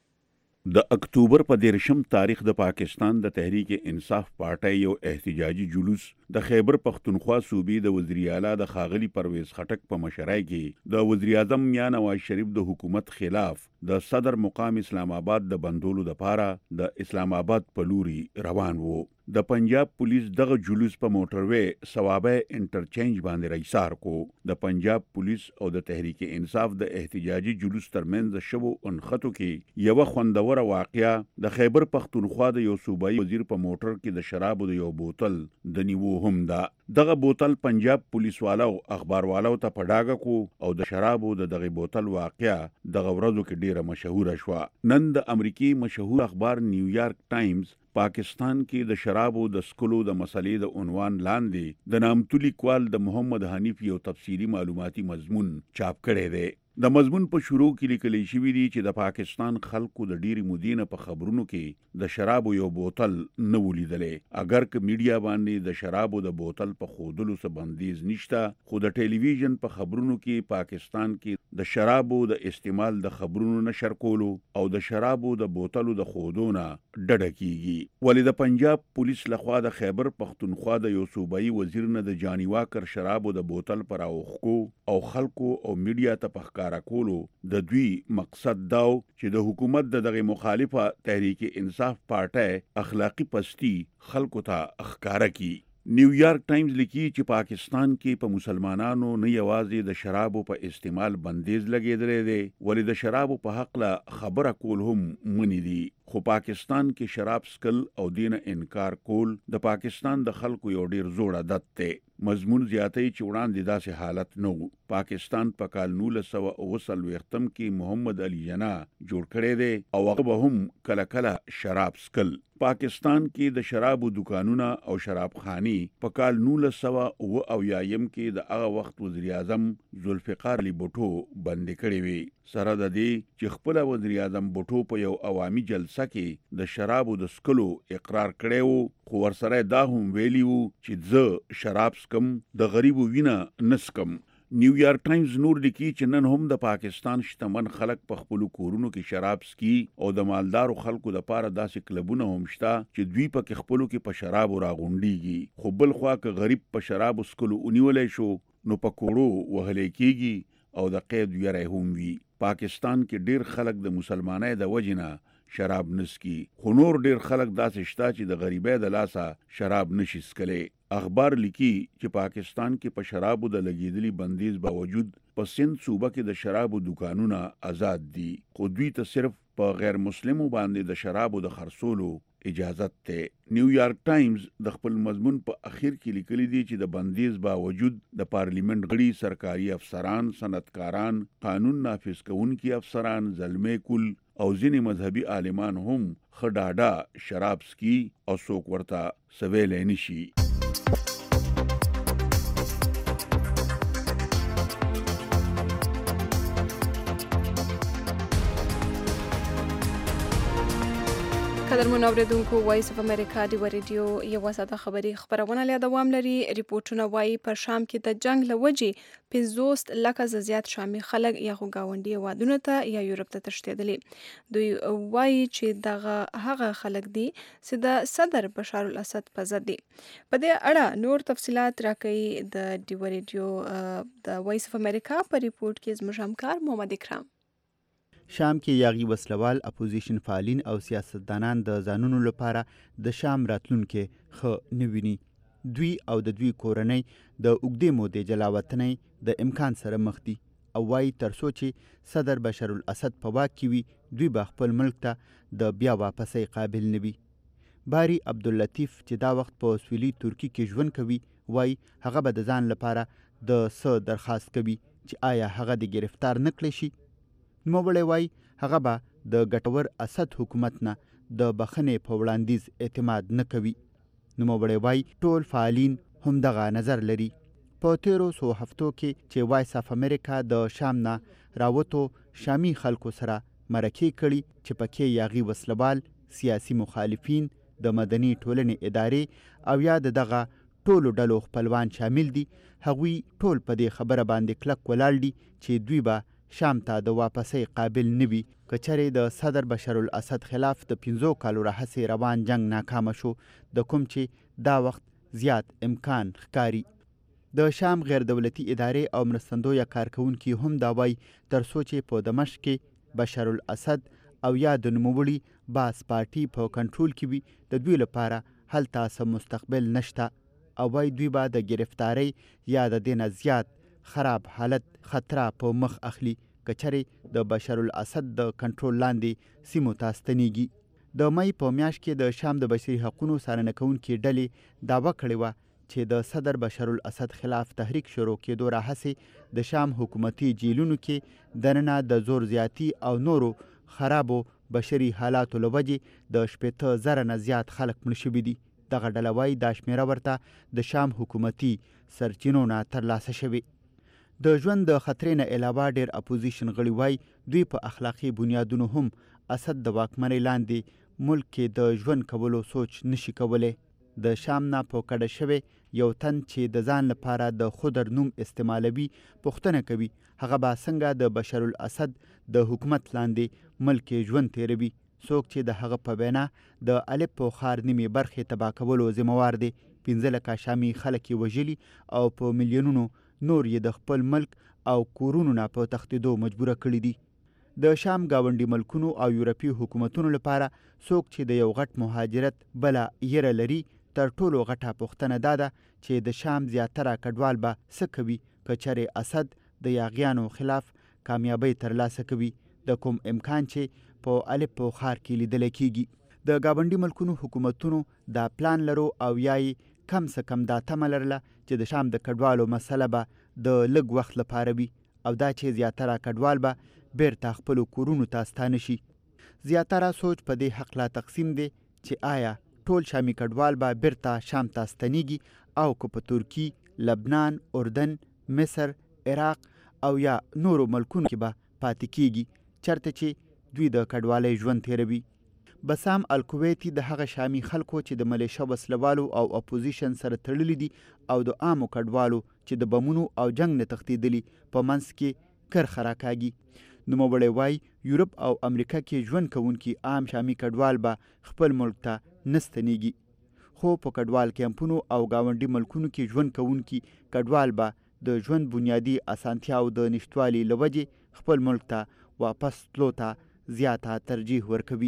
د اکتوبر په دیرشم تاریخ د پاکستان د تحریک انصاف پارټۍ یو احتجاجي جلوس د خیبر پختونخوا صوبې د وزیر اعلی د ښاغلي پرویز خټک په مشرۍ کې د وزیر اعظم میاں نواز شریف د حکومت خلاف د صدر مقام اسلام آباد د بندولو لپاره د اسلام آباد په لوري روان وو. د پنجاب پولیس دغه جلوس په موټروي سوابه انټرچینج باندې رایسار کو. د پنجاب پولیس او د تحریک انصاف د احتجاجي جلوس ترمنځ شوو انخطو کې یو خوندوره واقعیا د خیبر پختونخوا د یو صوبایي وزیر په موټر کې د شرابو د یو بوتل د نیوو هم ده. دغه بوتل پنجاب پولیس والو اخبار والو ته پډاګه کو او د شرابو د دغه بوتل واقعیا دغه ورځو کې ډیره مشهوره شوه. نن د امریکای مشهور اخبار نیویارک ټایمز پاکستان کې د شرابو د سکلو د مسلې د عنوان لاندې د نامتو لیکوال د محمد حنیف یو تفصیلی معلوماتي مضمون چاپ کړی دی. د مضمون په شروع کې لیکل شوی دی چې د پاکستان خلکو د ډیری مودینه په خبرونو کې د شرابو یو بوتل نه ولیدلې. اگر که میډیا باندې د شرابو د بوتل په خودلو څخه بندیز نشته، خو د ټلویزیون په خبرونو کې پاکستان کې د شرابو د استعمال د خبرونو نشر کولو او د شرابو د بوتلو د خودونه ډډه کیږي. ولې د پنجاب پولیس لخوا د خیبر پختونخوا د یو صوبایي وزیر نه د جانی واکر شرابو د بوتل پر اوخکو او خلکو او میډیا ته په کولو د دوی مقصد داو چې د حکومت د دغه مخالفه تحریک انصاف پارټۍ اخلاقی پستی خلکو ته ښکارا کی. نیویارک ټایمز لیکي چې پاکستان کې په مسلمانانو نه یوازې د شرابو په استعمال بندیز لګیدلې دی، ولې د شرابو په حق له خبره کول هم منی دي. خو پاکستان کې شراب سکل او دینه انکار کول د پاکستان د خلکو یو ډیر زوړ عادت دی. مضمون زیاتې چې وړاندې داسې حالت نه وو. پاکستان په کال نولس سوه اوه څلوېښتم کې محمد علي جناح جوړ کړی دی او هغه به هم کله کله شراب سکل. پاکستان کې د شرابو دکانونه او شراب خاني په کال نولس سوه اوه اویایم کې د هغه وخت وزیر اعظم ذوالفقار علي بوټو بندي کړی وي. سره د دې چې خپل وزیر اعظم بوټو په یو عوامي جلسه کې د شرابو د سکلو اقرار کړی وو، خو ورسره دا هم ویلی وو چې زه شراب سکم د غریبو وینه نسکم. نیویارک ټایمز نور لیکي چې نن هم د پاکستان شتمن خلک په خپل کورونو کې شراب سکي او د مالدارو خلکو لپاره داسې کلبونه هم شته چې دوی په کې خپلو کې په شرابو راغونډيږي. خو بل خوا که غریب په شرابو سکلو ونیولې شو نو په کوړو وهلې کېږي او د قید یری هم وي. پاکستان کې ډیر خلک د مسلمانۍ د وجنه شراب نسکی، خو نور ډیر خلک داسې شته چې د غریبۍ د لاسه شراب نشي سکلی. اخبار لیکي چې پاکستان کې په شرابو د لګیدلی بندیز باوجود په سند صوبه کې د شرابو دکانونه آزاد دي، خو دوی ته صرف په غیر مسلمو باندې د شرابو د خرڅولو اجازت ته. نیویارک ټایمز د خپل مضمون په اخر کې لیکلي دي چې د بندیز باوجود د پارلیمنت غړي، سرکاري افسران، صنعتکاران، قانون نافذ کوونکي افسران، زلمی کل او ځینې مذهبي عالمان هم ښه ډاډه شراب سکي او څوک ورته سویلی نشي. قدرمن اوریدونکو وایس اف امریکا دی ریډیو یو ساده خبری خبرونه له دوام لري. ریپورتونه وایي په شام کې د جنگ لوجې پنځوس لکه زیات شامي خلک یا غونډي وادونه ته یا یورپ ته تښتېدلي. دوی وایي چې دغه هغه خلک دي چې د صدر بشار الاسد په ضد دي. په دې اړه نور تفصيلات راکړي د دی ریډیو د وایس اف امریکا په ریپورت کې زموږ همکار محمد اکرام. شام کې یاغي وسلوال اپوزیشن فعالین او سیاستدانان د ځانونو لپاره د شام راتلونکي ښه نه ویني. دوی او د دوی کورنۍ د اوږدې مودې جلاوطنۍ د امکان سره مخ دي او وایي تر څو چې صدر بشار الاسد په واک کې وي دوی به خپل ملک ته د بیا واپسۍ قابل نه وي. باری عبداللطیف چې دا وخت په سویلي ترکي کې ژوند کوي وایي هغه به د ځان لپاره د څه درخواست کوي چې آیا هغه د گرفتار نه کړی شي. نوموړی وایي هغه به د ګټور اسد حکومت نه د بخښنې په وړاندیز اعتماد نه کوي. نوموړی وایي ټول فعالین همدغه نظر لري. په تیرو څو هفتو کې چې وایس اف امریکا د شام نه راوتو شامي خلکو سره مرکې کړي چې پکې یاغي وسلوال، سیاسي مخالفین، د مدني ټولنې ادارې او یا د دغه ټولو ډلو خپلوان شامل دي. هغوی ټول په دې خبره باندې کلک ولاړ دي چې دوی به شام ته د واپسۍ قابل نه وي که چېرې د صدر بشار الاسد خلاف د پنځو کالو راهیسې روان جنگ ناکامه شو، د کوم چې دا وخت زیات امکان ښکاري. د شام غیر دولتي ادارې او مرستندویه کارکوونکي هم دا وایي تر څو چې په دمشق کې بشار الاسد او یا د نوموړي باس پارټي په کنټرول کې وي د دوی لپاره هلته څه مستقبل نشته او وایي دوی به د گرفتارۍ یا د دې نه زیات خراب حالت خطره په مخ اخلي که چېرې د بشار الاسد د کنټرول لاندې سیمو ته ستنیږي. د مئی په میاشت کې د شام د بشري حقونو څارنه کوونکې ډلې دعوه کړې وه چې د صدر بشار الاسد خلاف تحریک شروع کېدو راهیسې د شام حکومتي جیلونو کې دننه د زور زیاتي او نورو خرابو بشري حالاتو له وجې د شپېته زره نه زیات خلک مړه شوي دي. دغه ډله وایي دا شمېره ورته د شام حکومتي سرچینو نه ترلاسه شوې. د ژوند د خطرې نه علاوه ډېر اپوزیشن غړي وایي دوی په اخلاقي بنیادونو هم اسد د واکمنۍ لاندې ملک کې د ژوند کولو سوچ نشي کولی. د شام نه په کډه شوی یو تن چې د ځان لپاره د خضر نوم استعمالوي پوښتنه کوي هغه به څنګه د بشار الاسد د حکومت لاندې ملک کې ژوند تیروي، څوک چې د هغه په وینا د الیپو ښار نیمې برخې تباه کولو ذمهوار دی. پنځه لکه شامي خلک یې وژلي او په میلیونونو نور یې د خپل ملک او کورونو نه په تښتېدو مجبوره کړي دي. د شام ګاونډي ملکونو او یورپي حکومتونو لپاره څوک چې د یو غټ مهاجرت بله یره لري تر ټولو غټه پوښتنه دا ده چې د شام زیاتره کډوال به څه کوي که چېرې اسد د یاغیانو خلاف کامیابۍ ترلاسه کوي، د کوم امکان چې په الیپو ښار کې لیدلی کیږي. د ګاونډي ملکونو حکومتونو دا پلان لرو او یا یې کم څه کم دا تمه لرله چې د شام د کډوالو مسله به د لږ وخت لپاره وي او دا چې زیاتره کډوال به بیرته خپلو کورونو ته ستانه شي. زیاتره سوچ په دې هکله تقسیم دی چې آیا ټول شامي کډوال به بیرته شام ته ستنیږي او که په ترکي، لبنان، اردن، مصر، عراق او یا نورو ملکونو کې به پاتې کیږي چېرته چې دوی د کډوالۍ ژوند تیروي. بسام الکویتي د هغه شامي خلکو چې د ملیشه وسلوالو او اپوزیشن سره تړلي دي او د عامو کډوالو چې د بمونو او جنگ نه تښتېدلي په منځ کې کرښه راکاږي. نوموړی وایي یورپ او امریکا کې ژوند کوونکي عام شامي کډوال به خپل ملک ته نه ستنیږي، خو په کډوال کیمپونو او ګاونډي ملکونو کې ژوند کوونکي کډوال به د ژوند بنیادي اسانتیاو د نشتوالي له وجې خپل ملک ته واپس تلو ته زیاته ترجیح ورکوي.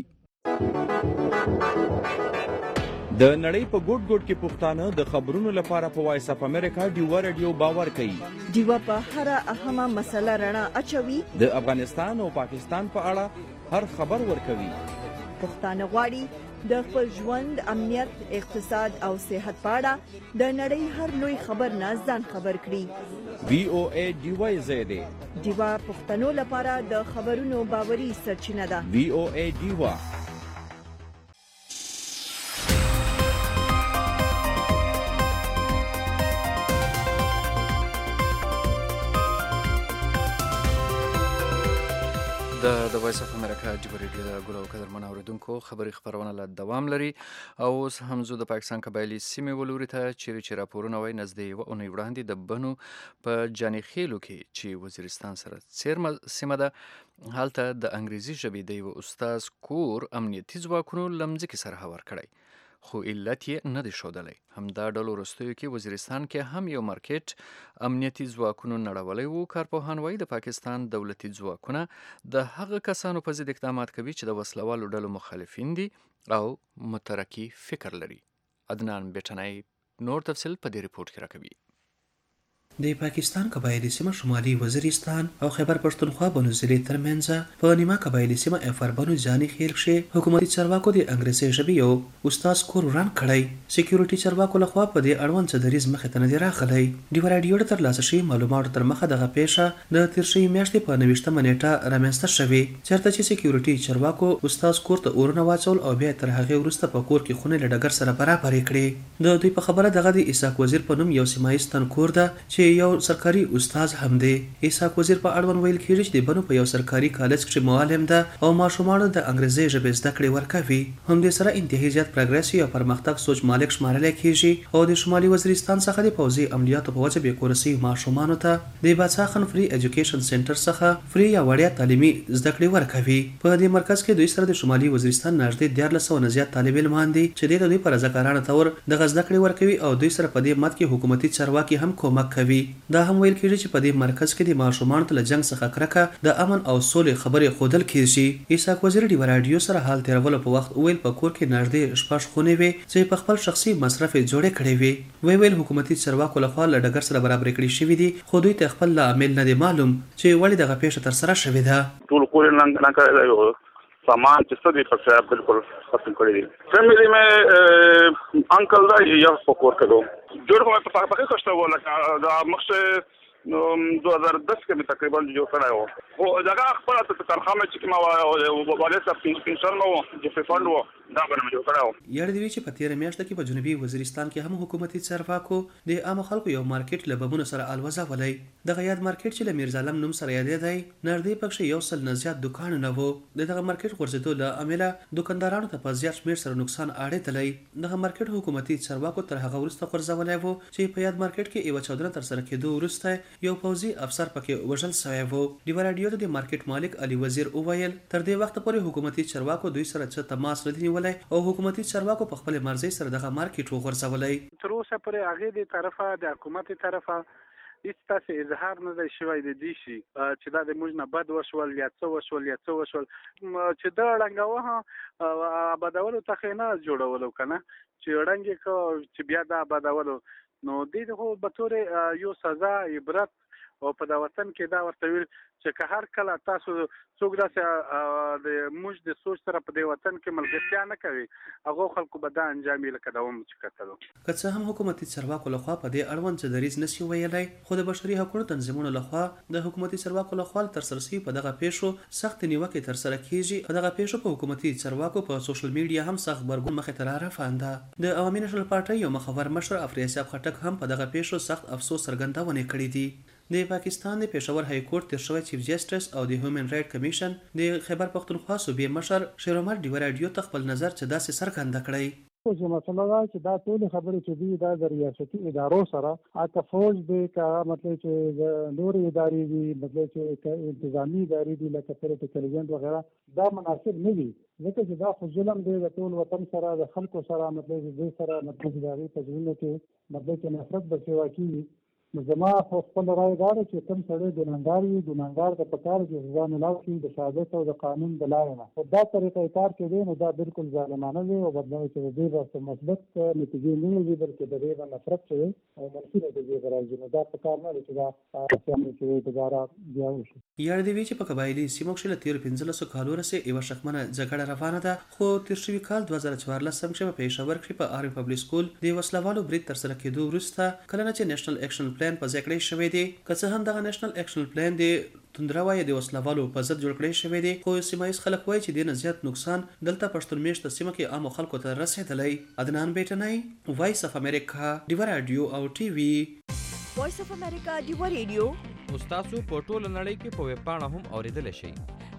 د نړۍ په ګوټ ګوټ کې پښتانه د خبرونو لپاره په وایس اف امریکا ډیوا رادیو باور کوي. ډیوا په هر اهمه مسله رڼا اچوي. د افغانستان او پاکستان په اړه هر خبر ورکوي. پښتانه غواړي د خپل ژوند، امنیت، اقتصاد او صحت په اړه د نړۍ هر لوی خبر نه ځان خبر کړي. وی او ای ډیوا زیاده ډیوا پښتنو لپاره د خبرونو باوري سرچینه ده. وی او ای ډیوا. د د وایس اف امریکا ډیو ریډیو د ګلو قدرمن اوریدونکو خبري خبرونه له دوام لري او اوس هم زه د پاکستان قبایلی سیمې ولوري ته چیرې چې راپورونه وای نږدې یوه اونۍ وړاندې د بنو په جاني خیلو کې چې وزیرستان سره څیرمه سیمه ده هلته د انګریزي ژبې د یوه استاز کور امنیتي ځواکونو له مځکې سره هوار کړی خو علت یې نه دی ښودلی. همدا ډول وروستیو کې وزیرستان کې هم یو مارکیټ امنیتي ځواکونو نړولی و. کارپوهان وایي د پاکستان دولتي ځواکونه د هغه کسانو په ضد اقدامات کوي چې د وسلوالو ډلو مخالفین دي او مترقي فکر لري. عدنان بیټنی نور تفصیل په دې ریپورت کې راکوي. د پاکستان قبایلی سیمه شمالي وزیرستان او خیبر پښتونخوا بنو ضلع ترمنځ په نیمه قبایلی سیمه افر بنو جاني خیل کې حکومتي چارواکو د انګریزي ژبې یو استاد کور وران کړی. سکیورټي چارواکو لخوا په دې اړوند څه دریځ مخې ته نه دی راغلی. ډیو راډیو تر لاسه شوي معلوماتو تر مخه دغه پیښه د تیر شوي میاشتې په نویشتمه نیټه رامنځته شوې چېرته چې سکیورټي چارواکو استاد کور ته اورونه واچول او بیا تر هغې وروسته په کور کې خونې له ډګر سره برابرې کړې. د دوی په خبره دغه د اسحاق وزیر په نوم یو سیمه ییز تنکور ده چې یو سرکاري استاد هم دی. اسحاق وزیر په اړوند ویل کېږي چې د بنو په یو سرکاري کالج کې معلم ده او ماشومانو د انګریزي ژبې زده کړې ورکوي. همدې سره انتهایی زیات پروګرس یا پرمختګ سوچ مالک شمارلی کېږي او د شمالي وزیرستان څخه د پوځي عملیاتو په وجه بې کوره سوي ماشومانو ته د باچا خان فری ایجوکیشن سنټر څخه فری یا وړیا تعلیمي زده کړې ورکوي. په دې مرکز کې دوی سره د شمالي وزیرستان نږدې دیارلس سوه نه زیات طالب علمان دي چې دوی ته دوی په رضاکارانه طور دغه زده کړې ورکوي او دوی سره په دې مد کې حکومتي چارواکي هم کومک کوي. دا هم ویل کېږي چې په دې مرکز کې د ماشومانو ته له جنګ څخه کرکه د امن او سولې خبرې ښودل کېږي. اسحاق وزیر ډیو راډیو سره حال تېرولو په وخت ویل په کور کې نږدې شپږ خونې وې چې په خپل شخصي مصرف یې جوړې کړې وې. وی ویل حکومتي چارواکو لخوا له ډګر سره برابرې کړې شوي دي خو دوی ته خپل لامل نه دی معلوم چې ولې دغه پیښه ترسره شوې ده. ټول کور یې نه کړی सामान چې څه دي پکې بالکل ختم کړی دي. فیملی مې انکل دا یو پکور کړو جوړ کومه په پاکه کښته ولا دا مخه نو دو هزار دس کې مې تقریبا جوړ کړی و او دغه خپل ته ترخامه چې ما والي صاحب پنشن نو چې په فند و دا باندې جوړ کړو. یاد دی چې په تیر میاشت کې په جنوبي وزیرستان کې هم حکومتي چارواکو د عام خلکو یو مارکیټ له بمونو سره الوزه ولای. دغه یاد مارکیټ چې له میرزا علم نوم سره یاد دی نږدې پکې یو سل نه زیات دکانونه وو. دغه مارکیټ ورزیدو له امله دکاندارانو ته په زیات شمېر سره نقصان اړېدلی. دغه مارکیټ حکومتي چارواکو تر هغه وروسته غورځولی و چې په یاد مارکیټ کې یوه چاودنه ترسره کېدو وروسته یو پوځي افسر پکې وژل شوی و. ډیو راډیو ته د مارکیټ مالک علي وزیر وویل تر دې وخته پورې حکومتي چارواکو دوی سره څه تماس نه دی نیولی او حکومتي چارواکو په خپل مرزي سره دغه مارکیټ وغورځولی. تر اوسه پورې هغې د طرفه د حکومت طرفه هیڅ تاسې اظهار نه دی شوی د دې شي چې دا د موږ نه بد وشول یا څه وشول یا څه وشول چې دا ړنګوه آبادولو ته خې نه جوړولو که نه چې ړنګ یې که چې بیا دا آبادولو نو دې خو به طورې یو سزا عبرت او په دا وطن کې دا ورته ویل چې که هر کله تاسو څوک داسې د موږ د سوچ سره په دې وطن کې ملګرتیا نه کوي هغو خلکو به دا انجام یې لکه دوام چې کتلو. که څه هم حکومتي چارواکو لخوا په دې اړوند څه دریځ نشي ویلی خو د بشري حقونو تنظیمونو لخوا د حکومتي چارواکو لخوا ترسره شوي په دغه پیښو سخت نیوکې ترسره کېږي. په دغه پیښو په حکومتي چارواکو په سوشل میډیا هم سخت غبرګون مخې ته راروان ده. د عوامي نېشنل پارټۍ یو مخور مشر افریاسیاب خټک هم په دغه پیښو سخت افسوس څرګندونې کړي دي. د پاکستان د پېښور های کورټ تیر شوی چیف جسټس او د هیومن رایټ کمیشن د خیبر پښتونخوا صوبې مشر شیر عمر ډیو راډیو ته خپل نظر چې داسې څرګنده کړی. چې مسله دا چې دا ټولې خبرې چې دي دا د ریاستي ادارو سره که فوج دی که مطلب چې د نورې ادارې دي مطلب چې انتظامي ادارې دي لکه پریټیکلجنټ وغیره دا مناسب نه دي ځکه چې دا خو ظلم دی د ټول وطن سره د خلکو سره مطلب چې دوی سره مطلب چې د هغوی په زړونو کې مطلب چې نفرت به سیوا کېږي. نو زما خو خپل رای دا ده چې کوم سړی ګنهګار وي ګنهګار ته پکار چې سزا میلاو کړي د شهادت او د قانون د لارې نه. خو دا طریقه کار چې دی نو دا بالکل ظالمانه دی او بدلوي چې د دې به مثبت نتیجې نه وي بلکې د دې به نفرت چې وي او منفي نتیجې به راځي. نو دا پکار نه دی چې دا چې وي دوباره بیا وشي. یاد دی چې په قبایلي سیمو کښې له تېرو پنځلسو کالو رسې یوه شکمنه جګړه روانه ده خو تېر شوي کال دوه زره څوارلسم کښې په پېښور کښې په آرمي پبلیک سکول د وسلوالو برید ترسره کېدو وروسته کله نه چې نیشنل ایکشن پلان په ځای کړی شوی دی. که څه هم دغه نیشنل ایکشن پلان دی توندروه یې د وسلوالو په ضد جوړ کړی شوی دی خو سیمه ییز خلک وایي چې دې نه زیات نقصان دلته پښتون میشته سیمه کې عامو خلکو ته رسېدلی. عدنان بیټنی وایس اف امریکا ډیو راډیو او ټي وي. وایس اف امریکا ډیو راډیو تاسو په ټوله نړۍ کې په ویب پاڼه هم اوریدلی شئ.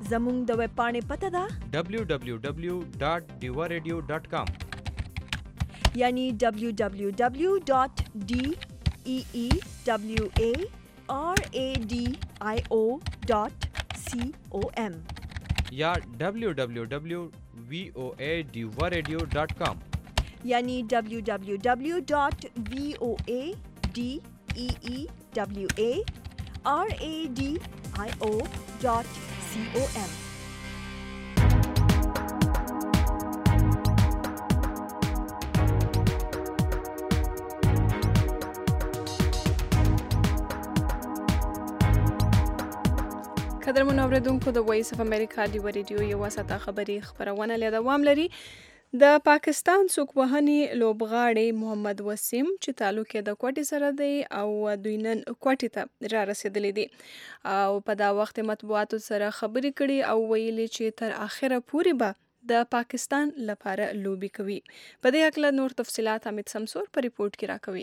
زموږ د ویب پاڼې پته ده دبلیو دبلیو دبلیو ډاټ ډیوا ریډیو ډاټ کام یعنی دبلیو دبلیو دبلیو ډاټ ډي ای ای دبلیو ای آر ای ډي آی او ډاټ سی او ایم یا دبلیو دبلیو دبلیو وی او ای ډیوا ریډیو ډاټ کام یعنی دبلیو دبلیو دبلیو ډاټ وی او ای ډي ای ای دبلیو ای آر ای ډي آی او ډاټ سی او ایم قدرمن اوریدونکو د وایس اف امریکا دی ریډیو یو واسطه خبری خبرونه له دوام لري د پاکستان څوک وهني لوبغاړي محمد وسیم چې تعلق یې د کوټي سره دی او دوی نن کوټي ته را رسیدلی دي او په دا وخت مطبوعاتو سره خبري کړي او ویلي چې تر اخره پورې به د پاکستان لپاره لوبي کوي په دې اړه نور تفصيلات حمید سمسور په ریپورت کې راکوي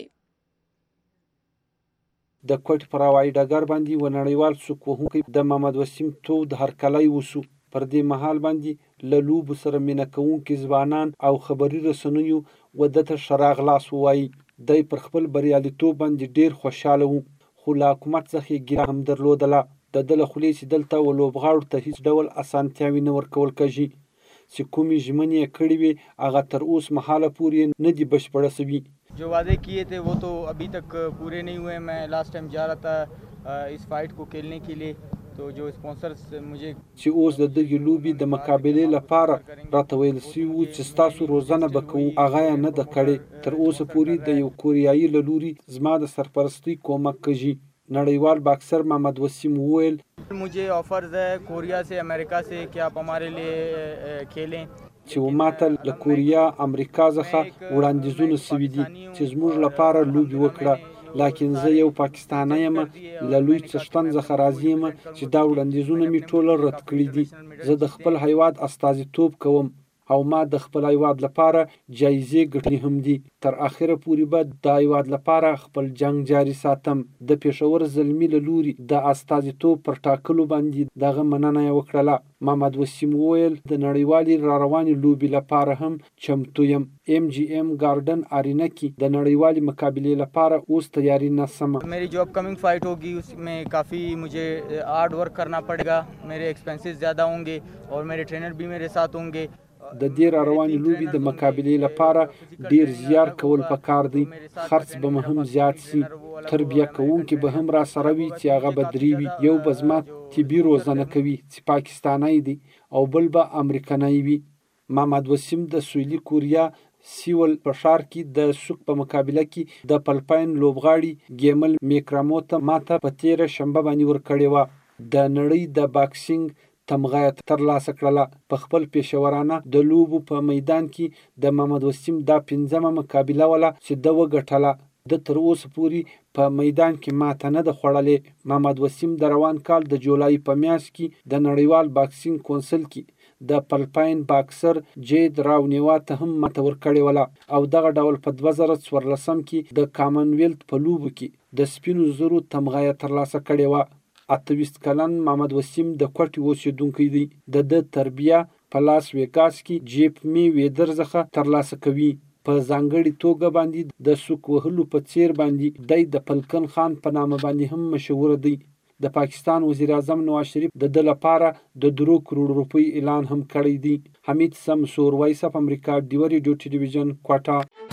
د کوټ پر هوایي ډګر باندې و نړیوال څوک وهونکی د محمد وسیم تو د هرکلی وسو پر دې مهال باندې له لوبو سره مینه کوونکي ځوانان او خبري رسنیو و دته شراغ لاس ووایي دی پر خپل بریالیتوب باندې ډیر خوشحاله و خو له حکومت څخه ګیره هم درلودله د ده له خولې چې دلته و لوبغاړو ته هیڅ ډول اسانتیاوې نه ورکول کېږي چې کومې ژمنې یې کړې وي هغه تر اوس مهاله پورې نه دي بشپړه سوي जो वादे किए थे वो तो अभी तक पूरे नहीं हुए मैं लास्ट टाइम जा रहा था इस फाइट को खेलने के लिए तो जो स्पॉन्सर्स मुझे چې اوس د دغې لوبې د مقابلې لپاره راته ویل سوي وو چې ستاسو روزنه به کوو هغه یې نه ده کړې تر اوسه پورې د یو کوریایي له لوري زما د سرپرستۍ کومک کوي نړیوال باکسر محمد وسیم وویل मुझे ऑफर्स है कोरिया से अमेरिका से कि आप हमारे लिए खेलें چې ماته له کوریا امریکا څخه وړاندیزونه سوي دي چې زموږ لپاره لوبي وکړه لکن زه یو پاکستانی یم له لوی څښتن څخه راضي یم چې دا وړاندیزونه می ټول رد کړي دي زه د خپل هیواد استازیتوب کوم او ما د خپل هیواد لپاره جایزې ګټلې هم دي تر اخره پورې به د هیواد لپاره خپل جنگ جاري ساتم د پېښور زلمي له لوري د استازیتوب پر ټاکلو باندې دغه مننه یې وکړله محمد وسیم وویل د نړیوالې را روانې لوبې لپاره هم چمتو یم ام جی ام گارډن ارینا کې د نړیوالې مقابلې لپاره اوس تیاری نسم मेरी जो अपकमिंग फाइट होगी उसमें काफ़ी मुझे हार्ड वर्क करना पड़ेगा मेरे एक्सपेंसेस ज़्यादा होंगे और मेरे ट्रेनर भी मेरे साथ होंगे د دې را روانې لوبې د مقابلې لپاره ډیر زیار کول پکار دی خرڅ به مهم زیات سي تربیه کوونکي به هم را سره وي چې هغه به درې وي یو به زما طبي روزنه کوي چې پاکستانی دی او بل به امریکنی وي محمد وسیم د سویلي کوریا سیول په ښار کې د سوک په مقابله کې د فلپاین لوبغاړي ګیمل میکراموته ماته په تیره شنبه باندې ورکړې وه د نړۍ د باکسینګ تمغه ترلاسه کړله په خپل پیشورانه د لوبو په میدان کې د محمد وسیم دا پنځمه مقابله ولا چې د وګټله د تر اوسه پورې په میدان کې ماته نه د خوړلې محمد وسیم د روان کال د جولای په میاشت کې د نړیوال باکسینګ کونسل کې د فلپاین باکسر جید راونیوا ته هم ماته ورکړې ولا او دغه ډول په دوه زره څوارلسم کې د کامن ویلت په لوبو کې د سپینو زرو تمغه ترلاسه کړې وه اتویست کلن محمد وسیم د کوټي اوسیدونکی دی د د تربیه په لاس ویګاس کې جیپ می ویدر څخه ترلاسه کوي په ځانګړي توګه باندې د سوک وهلو په څیر باندې د پلکن خان په نامه باندې هم مشهور دی د پاکستان وزیر اعظم نواز شریف د د لپاره د درو کروڑ روپۍ اعلان هم کړی دی حمید سمسور وایس اف امریکا دیو ریډیو ټلویزیون کوټا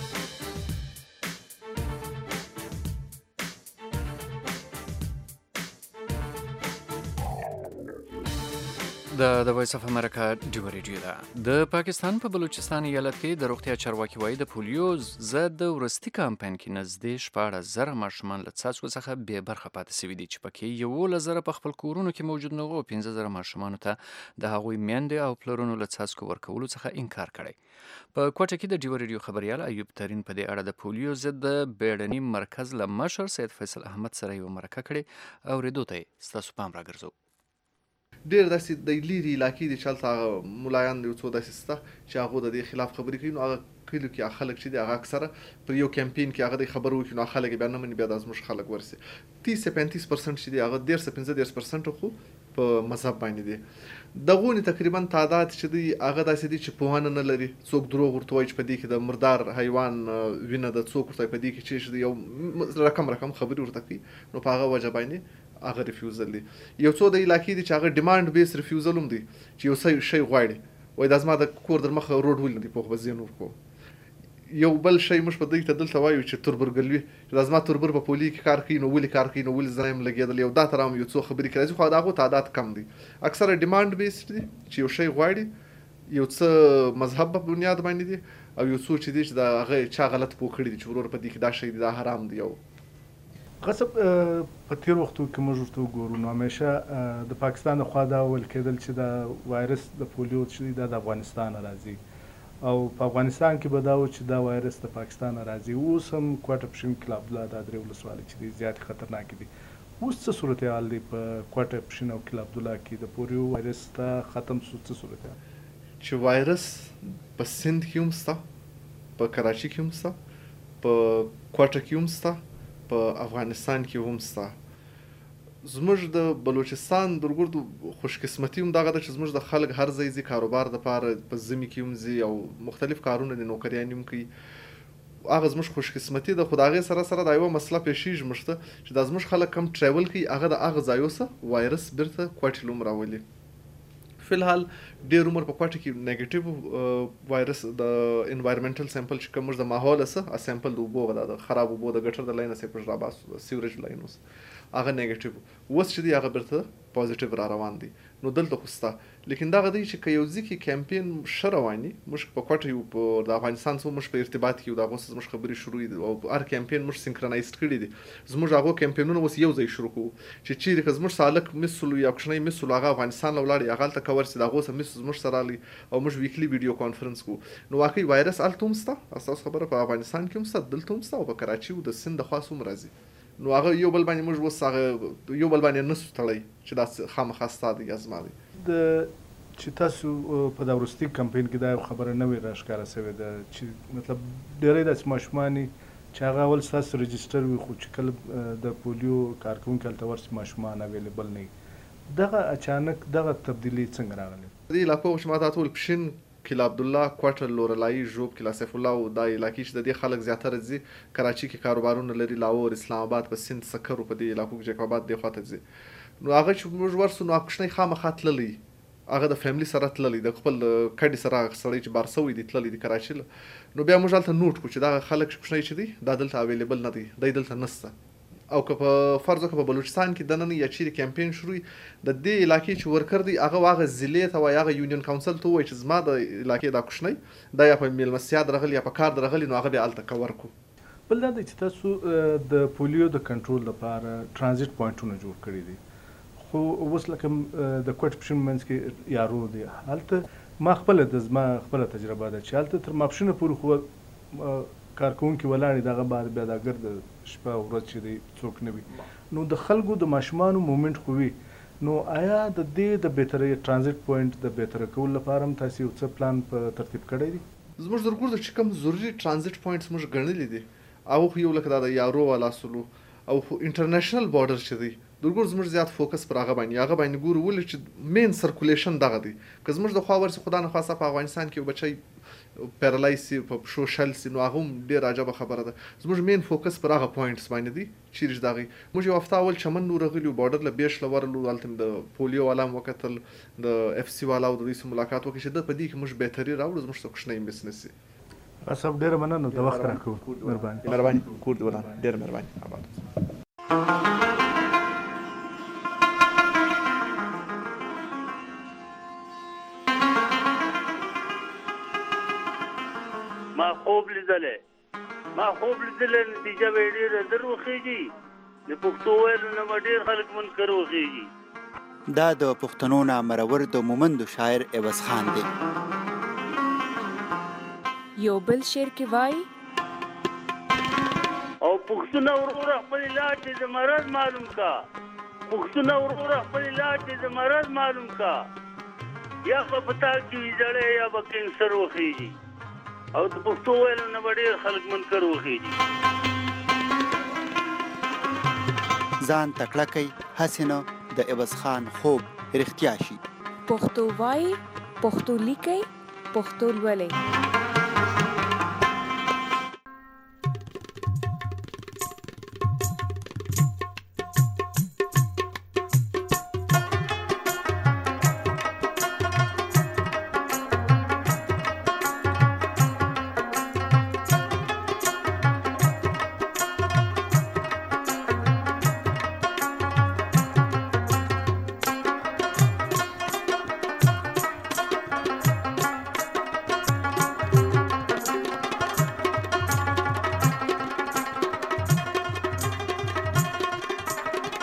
د د وایس اف امریکا ډیو ریډیو ده د پاکستان په بلوچستان ایالت کې د روغتیا چارواکي وایي د پولیو ضد د ورستي کمپاین کې نږدې شپاړس زره ماشومان له څاڅکو څخه بې برخه پاتې شوي دي چې پکې یولس زره په خپل کورونو کې موجود نه وو او پنځه زره ماشومانو ته د هغوی میندې او پلرونو له څاڅکو ورکولو څخه انکار کړی په کوټه کې د ډیو ریډیو خبريال ایوب ترین په دې اړه د پولیو ضد د بیړني مرکز له مشر سید فیصل احمد سره یو مرکه کړې او ریډو ته ستاسو پام راګرځو ډېر داسې د لیرې علاقې دي چې هلته هغه ملایان یو څو داسې شته چې هغو د دې خلاف خبرې کوي نو هغه کلیو کې هغه خلک چې دي هغه اکثره پر یو کمپین کې هغه د خبرو وکړي نو خلک بیا نه مني بیا د زموږ خلک ورسي تیس پنځه پرسنټ چې دي هغه ډېر څه پنځه دېرش پرسنټ خو په مذهب باندې دی دغونې تقریبا تعداد چې دی هغه داسې دی چې پوهنه نه لري څوک دروغ ورته وایي چې په دې کې د مردار حیوان وینه د څوک ورته په دې کې چې دی یو رقم رقم خبرې ورته کوي نو په هغه وجه باندې هغه ریفیوزل دی یو څو د علاقې دي چې هغه ډیمانډ بیس ریفیوزل هم دی چې یو څه شی غواړي وایي دا زما د کور در مخه روډ ولې نه دی پوخ به زه نور کوم یو بل شی موږ په دې ته دلته وایو چې تربرګلوي چې دا زما تربر په پولي کې کار کوي نو ولې کار کوي نو ولې زه یم لګېدلی یو دا تر هم یو څو خبرې کوي خو د هغو تعداد کم دی اکثره ډیمانډ بیسډ دی چې یو شی غواړي یو څه مذهب په بنیاد باندې دی او یو څو چې دی چې د هغه چا غلط پوه کړي دي چې ورور په دې کې دا شی دی دا حرام دی. یو غصب په تیر وختو کې موږ ورته وګورو نو همیشه د پاکستان خوا دا ویل کېدل چې دا وایرس د پولیو چې دی دا د افغانستان راځي او په افغانستان کې به دا و چې دا وایرس د پاکستان راځي اوس هم کوټه پښین کې عبدالله دا درې ولسوالۍ چې دي زیات خطرناک دي اوس څه صورتحال دی په کوټه پښین او کې عبدالله کې د پولیو وایرس ته ختم شو څه صورتحال چې وایرس په سند کې هم شته په کراچي کې هم شته په کوټه کې هم شته په افغانستان کې هم شته زموږ د بلوچستان درګردو خوشقسمتي هم دغه ده چې زموږ د خلک هر ځای ځي کاروبار دپاره په ژمي کې هم ځي او مختلف کارونه د نوکریانې هم کوي هغه زموږ خوشقسمتي ده خو د هغې سره سره دا یوه مسله پیښیږي موږ ته چې دا زموږ خلک کم ټریول کوي هغه د هغه ځایو څخه وایرس بیرته کوټې لوم راولي فی الحال ډېر عمر په کوټه کې نیګیټیو وایرس د انوایرمنټل سیمپل چې کوم د ماحول څخه سیمپل د اوبو د خراب اوبو د ګټر د لاین څخه پر راباس سیوریج لاین اوس هغه نیګیټیو اوس چې دی هغه بیرته پوزیټیو را روان دی نو دلته خو شته لیکن دغه دی چې که یو ځای کې کمپین ښه رواني موږ په کوټه یو په د افغانستان سره موږ په ارتباط کې یو د هغو سره زموږ خبرې شروع دي او هر کمپین موږ سینکرنایز کړي دي زموږ هغو کمپینونه اوس یو ځای شروع کوو چې چیرې که زموږ سالک مثلو یا کوچنی مثلو هغه افغانستان له ولاړ یې هغه هلته کور سي د هغو سره مثل زموږ سره راغلی او موږ ویکلي ویډیو کانفرنس کوو نو واقعي وایرس هلته هم شته ستاسو خبره په افغانستان کې هم شته دلته هم شته او په کراچي او د سند د خواص هم راځي نو هغه یو بل باندې موږ اوس هغه یو بل باندې نسو تړی چې دا خامخا ستا دی یا زما دی د چې تاسو په دا وروستي کمپین کې دا یو خبره نوې راښکاره شوې ده چې مطلب ډېری داسې ماشومان چې هغه اول ستاسو رجسټر وي خو چې کله د پولیو کارکوونکي هلته ورسي ماشومان اویلیبل نه وي دغه اچانک دغه تبدیلي څنګه راغلې دې علاقو چې ما ته ټول پښین کلا عبدالله کوټه لورلایي ژوب کلا سیف الله او دا علاقې چې د دې خلک زیاتره ځي کراچي کې کاروبارونه لري لاهور اسلام آباد په سند سکرو په دې علاقو کې جیکوباد دې خواته ځي نو هغه چې موږ ورسو نو کوچنی خامخا تللی هغه د فیملی سره تللی د خپل کډي سره سړی چې بار سوی دی تللی دی کراچي نو بیا موږ هلته نوټ کړو چې دا خلک کوچنی چې دی دا دلته اویلیبل نه دی دی دلته نشته او که په فرض وکړه په بلوچستان کې دننه یا چیرې کمپین شروع د دې علاقې چې ورکر دی هغه هغه ضلعې ته وایي هغه یونین کونسل ته وایي چې زما د علاقې دا کوچنی دا یا په میلمستیا درغلی یا په کار درغلی نو هغه بیا هلته کور کړو بل دا دی چې تاسو د پولیو د کنټرول لپاره ترانزیت پوینټونه جوړ کړي دي خو اوس لکه د کوټ پښین منځ کې یارو دی هلته ما خپله د زما خپله تجربه ده چې هلته تر ماپښینه پورې خو کارکوونکي ولاړ دي هغه بعد بیا دا ګرد شپه او ورځ چې دی څوک نه وي نو د خلکو د ماشومانو مومنټ خو وي نو آیا د دې د بهترۍ ټرانزیت پوینټ د بهتره کولو لپاره هم تاسو یو څه پلان په ترتیب کړی دی زموږ درګورد چې کوم ضروري ټرانزیت پوینټس موږ ګڼلي دي او خو یو لکه دا د یارو والا سلو او انټرنیشنل بارډر چې دی درګور زموږ زیات فوکس پر هغه باندې هغه باندې ګورو ولې چې مین سرکولیشن دغه دی که زموږ د خوا ورسي خدا نه خواسته په افغانستان کې یو بچی پیرالایسی په سوشل سي نو هغه ډېر عجبه خبره ده زموږ مین فوکس پر هغه پوینټس باندې دی چیرې دغه موږ یو هفته اول چمن نور غلیو بارډر له بیش لورلو التم د پولیو والا وکتل د اف سی والا او د دې ملاقات وکړي چې د پدې کې موږ بهتري راوړو زموږ څه کوښنه بزنس اسب ډېر مننه د وخت راکو مهرباني مهرباني کور دی ولر ډېر مهرباني آباد ما خوب لیدلې ما خوب لیدلې نتیجه به ډېره در وخیږي د پښتو ویلو نه به ډېر خلک منکر وخیږي دا د پښتنو نه مرور د مومندو شاعر عوض خان دی یو بل شعر کې وایي او پښتون ورور خپل لاټ د مرض معلوم کا پښتون ورور خپل لاټ د مرض معلوم کا یا په پتا کې جړې یا به کینسر وخیږي او د پښتو ویلو نه ډېر خلک منکر وخیږي ځان تکړه کوي هسې نه د عوض خان خوب رښتیا شي. پښتو وایي، پښتو لیکي، پښتو لولئ.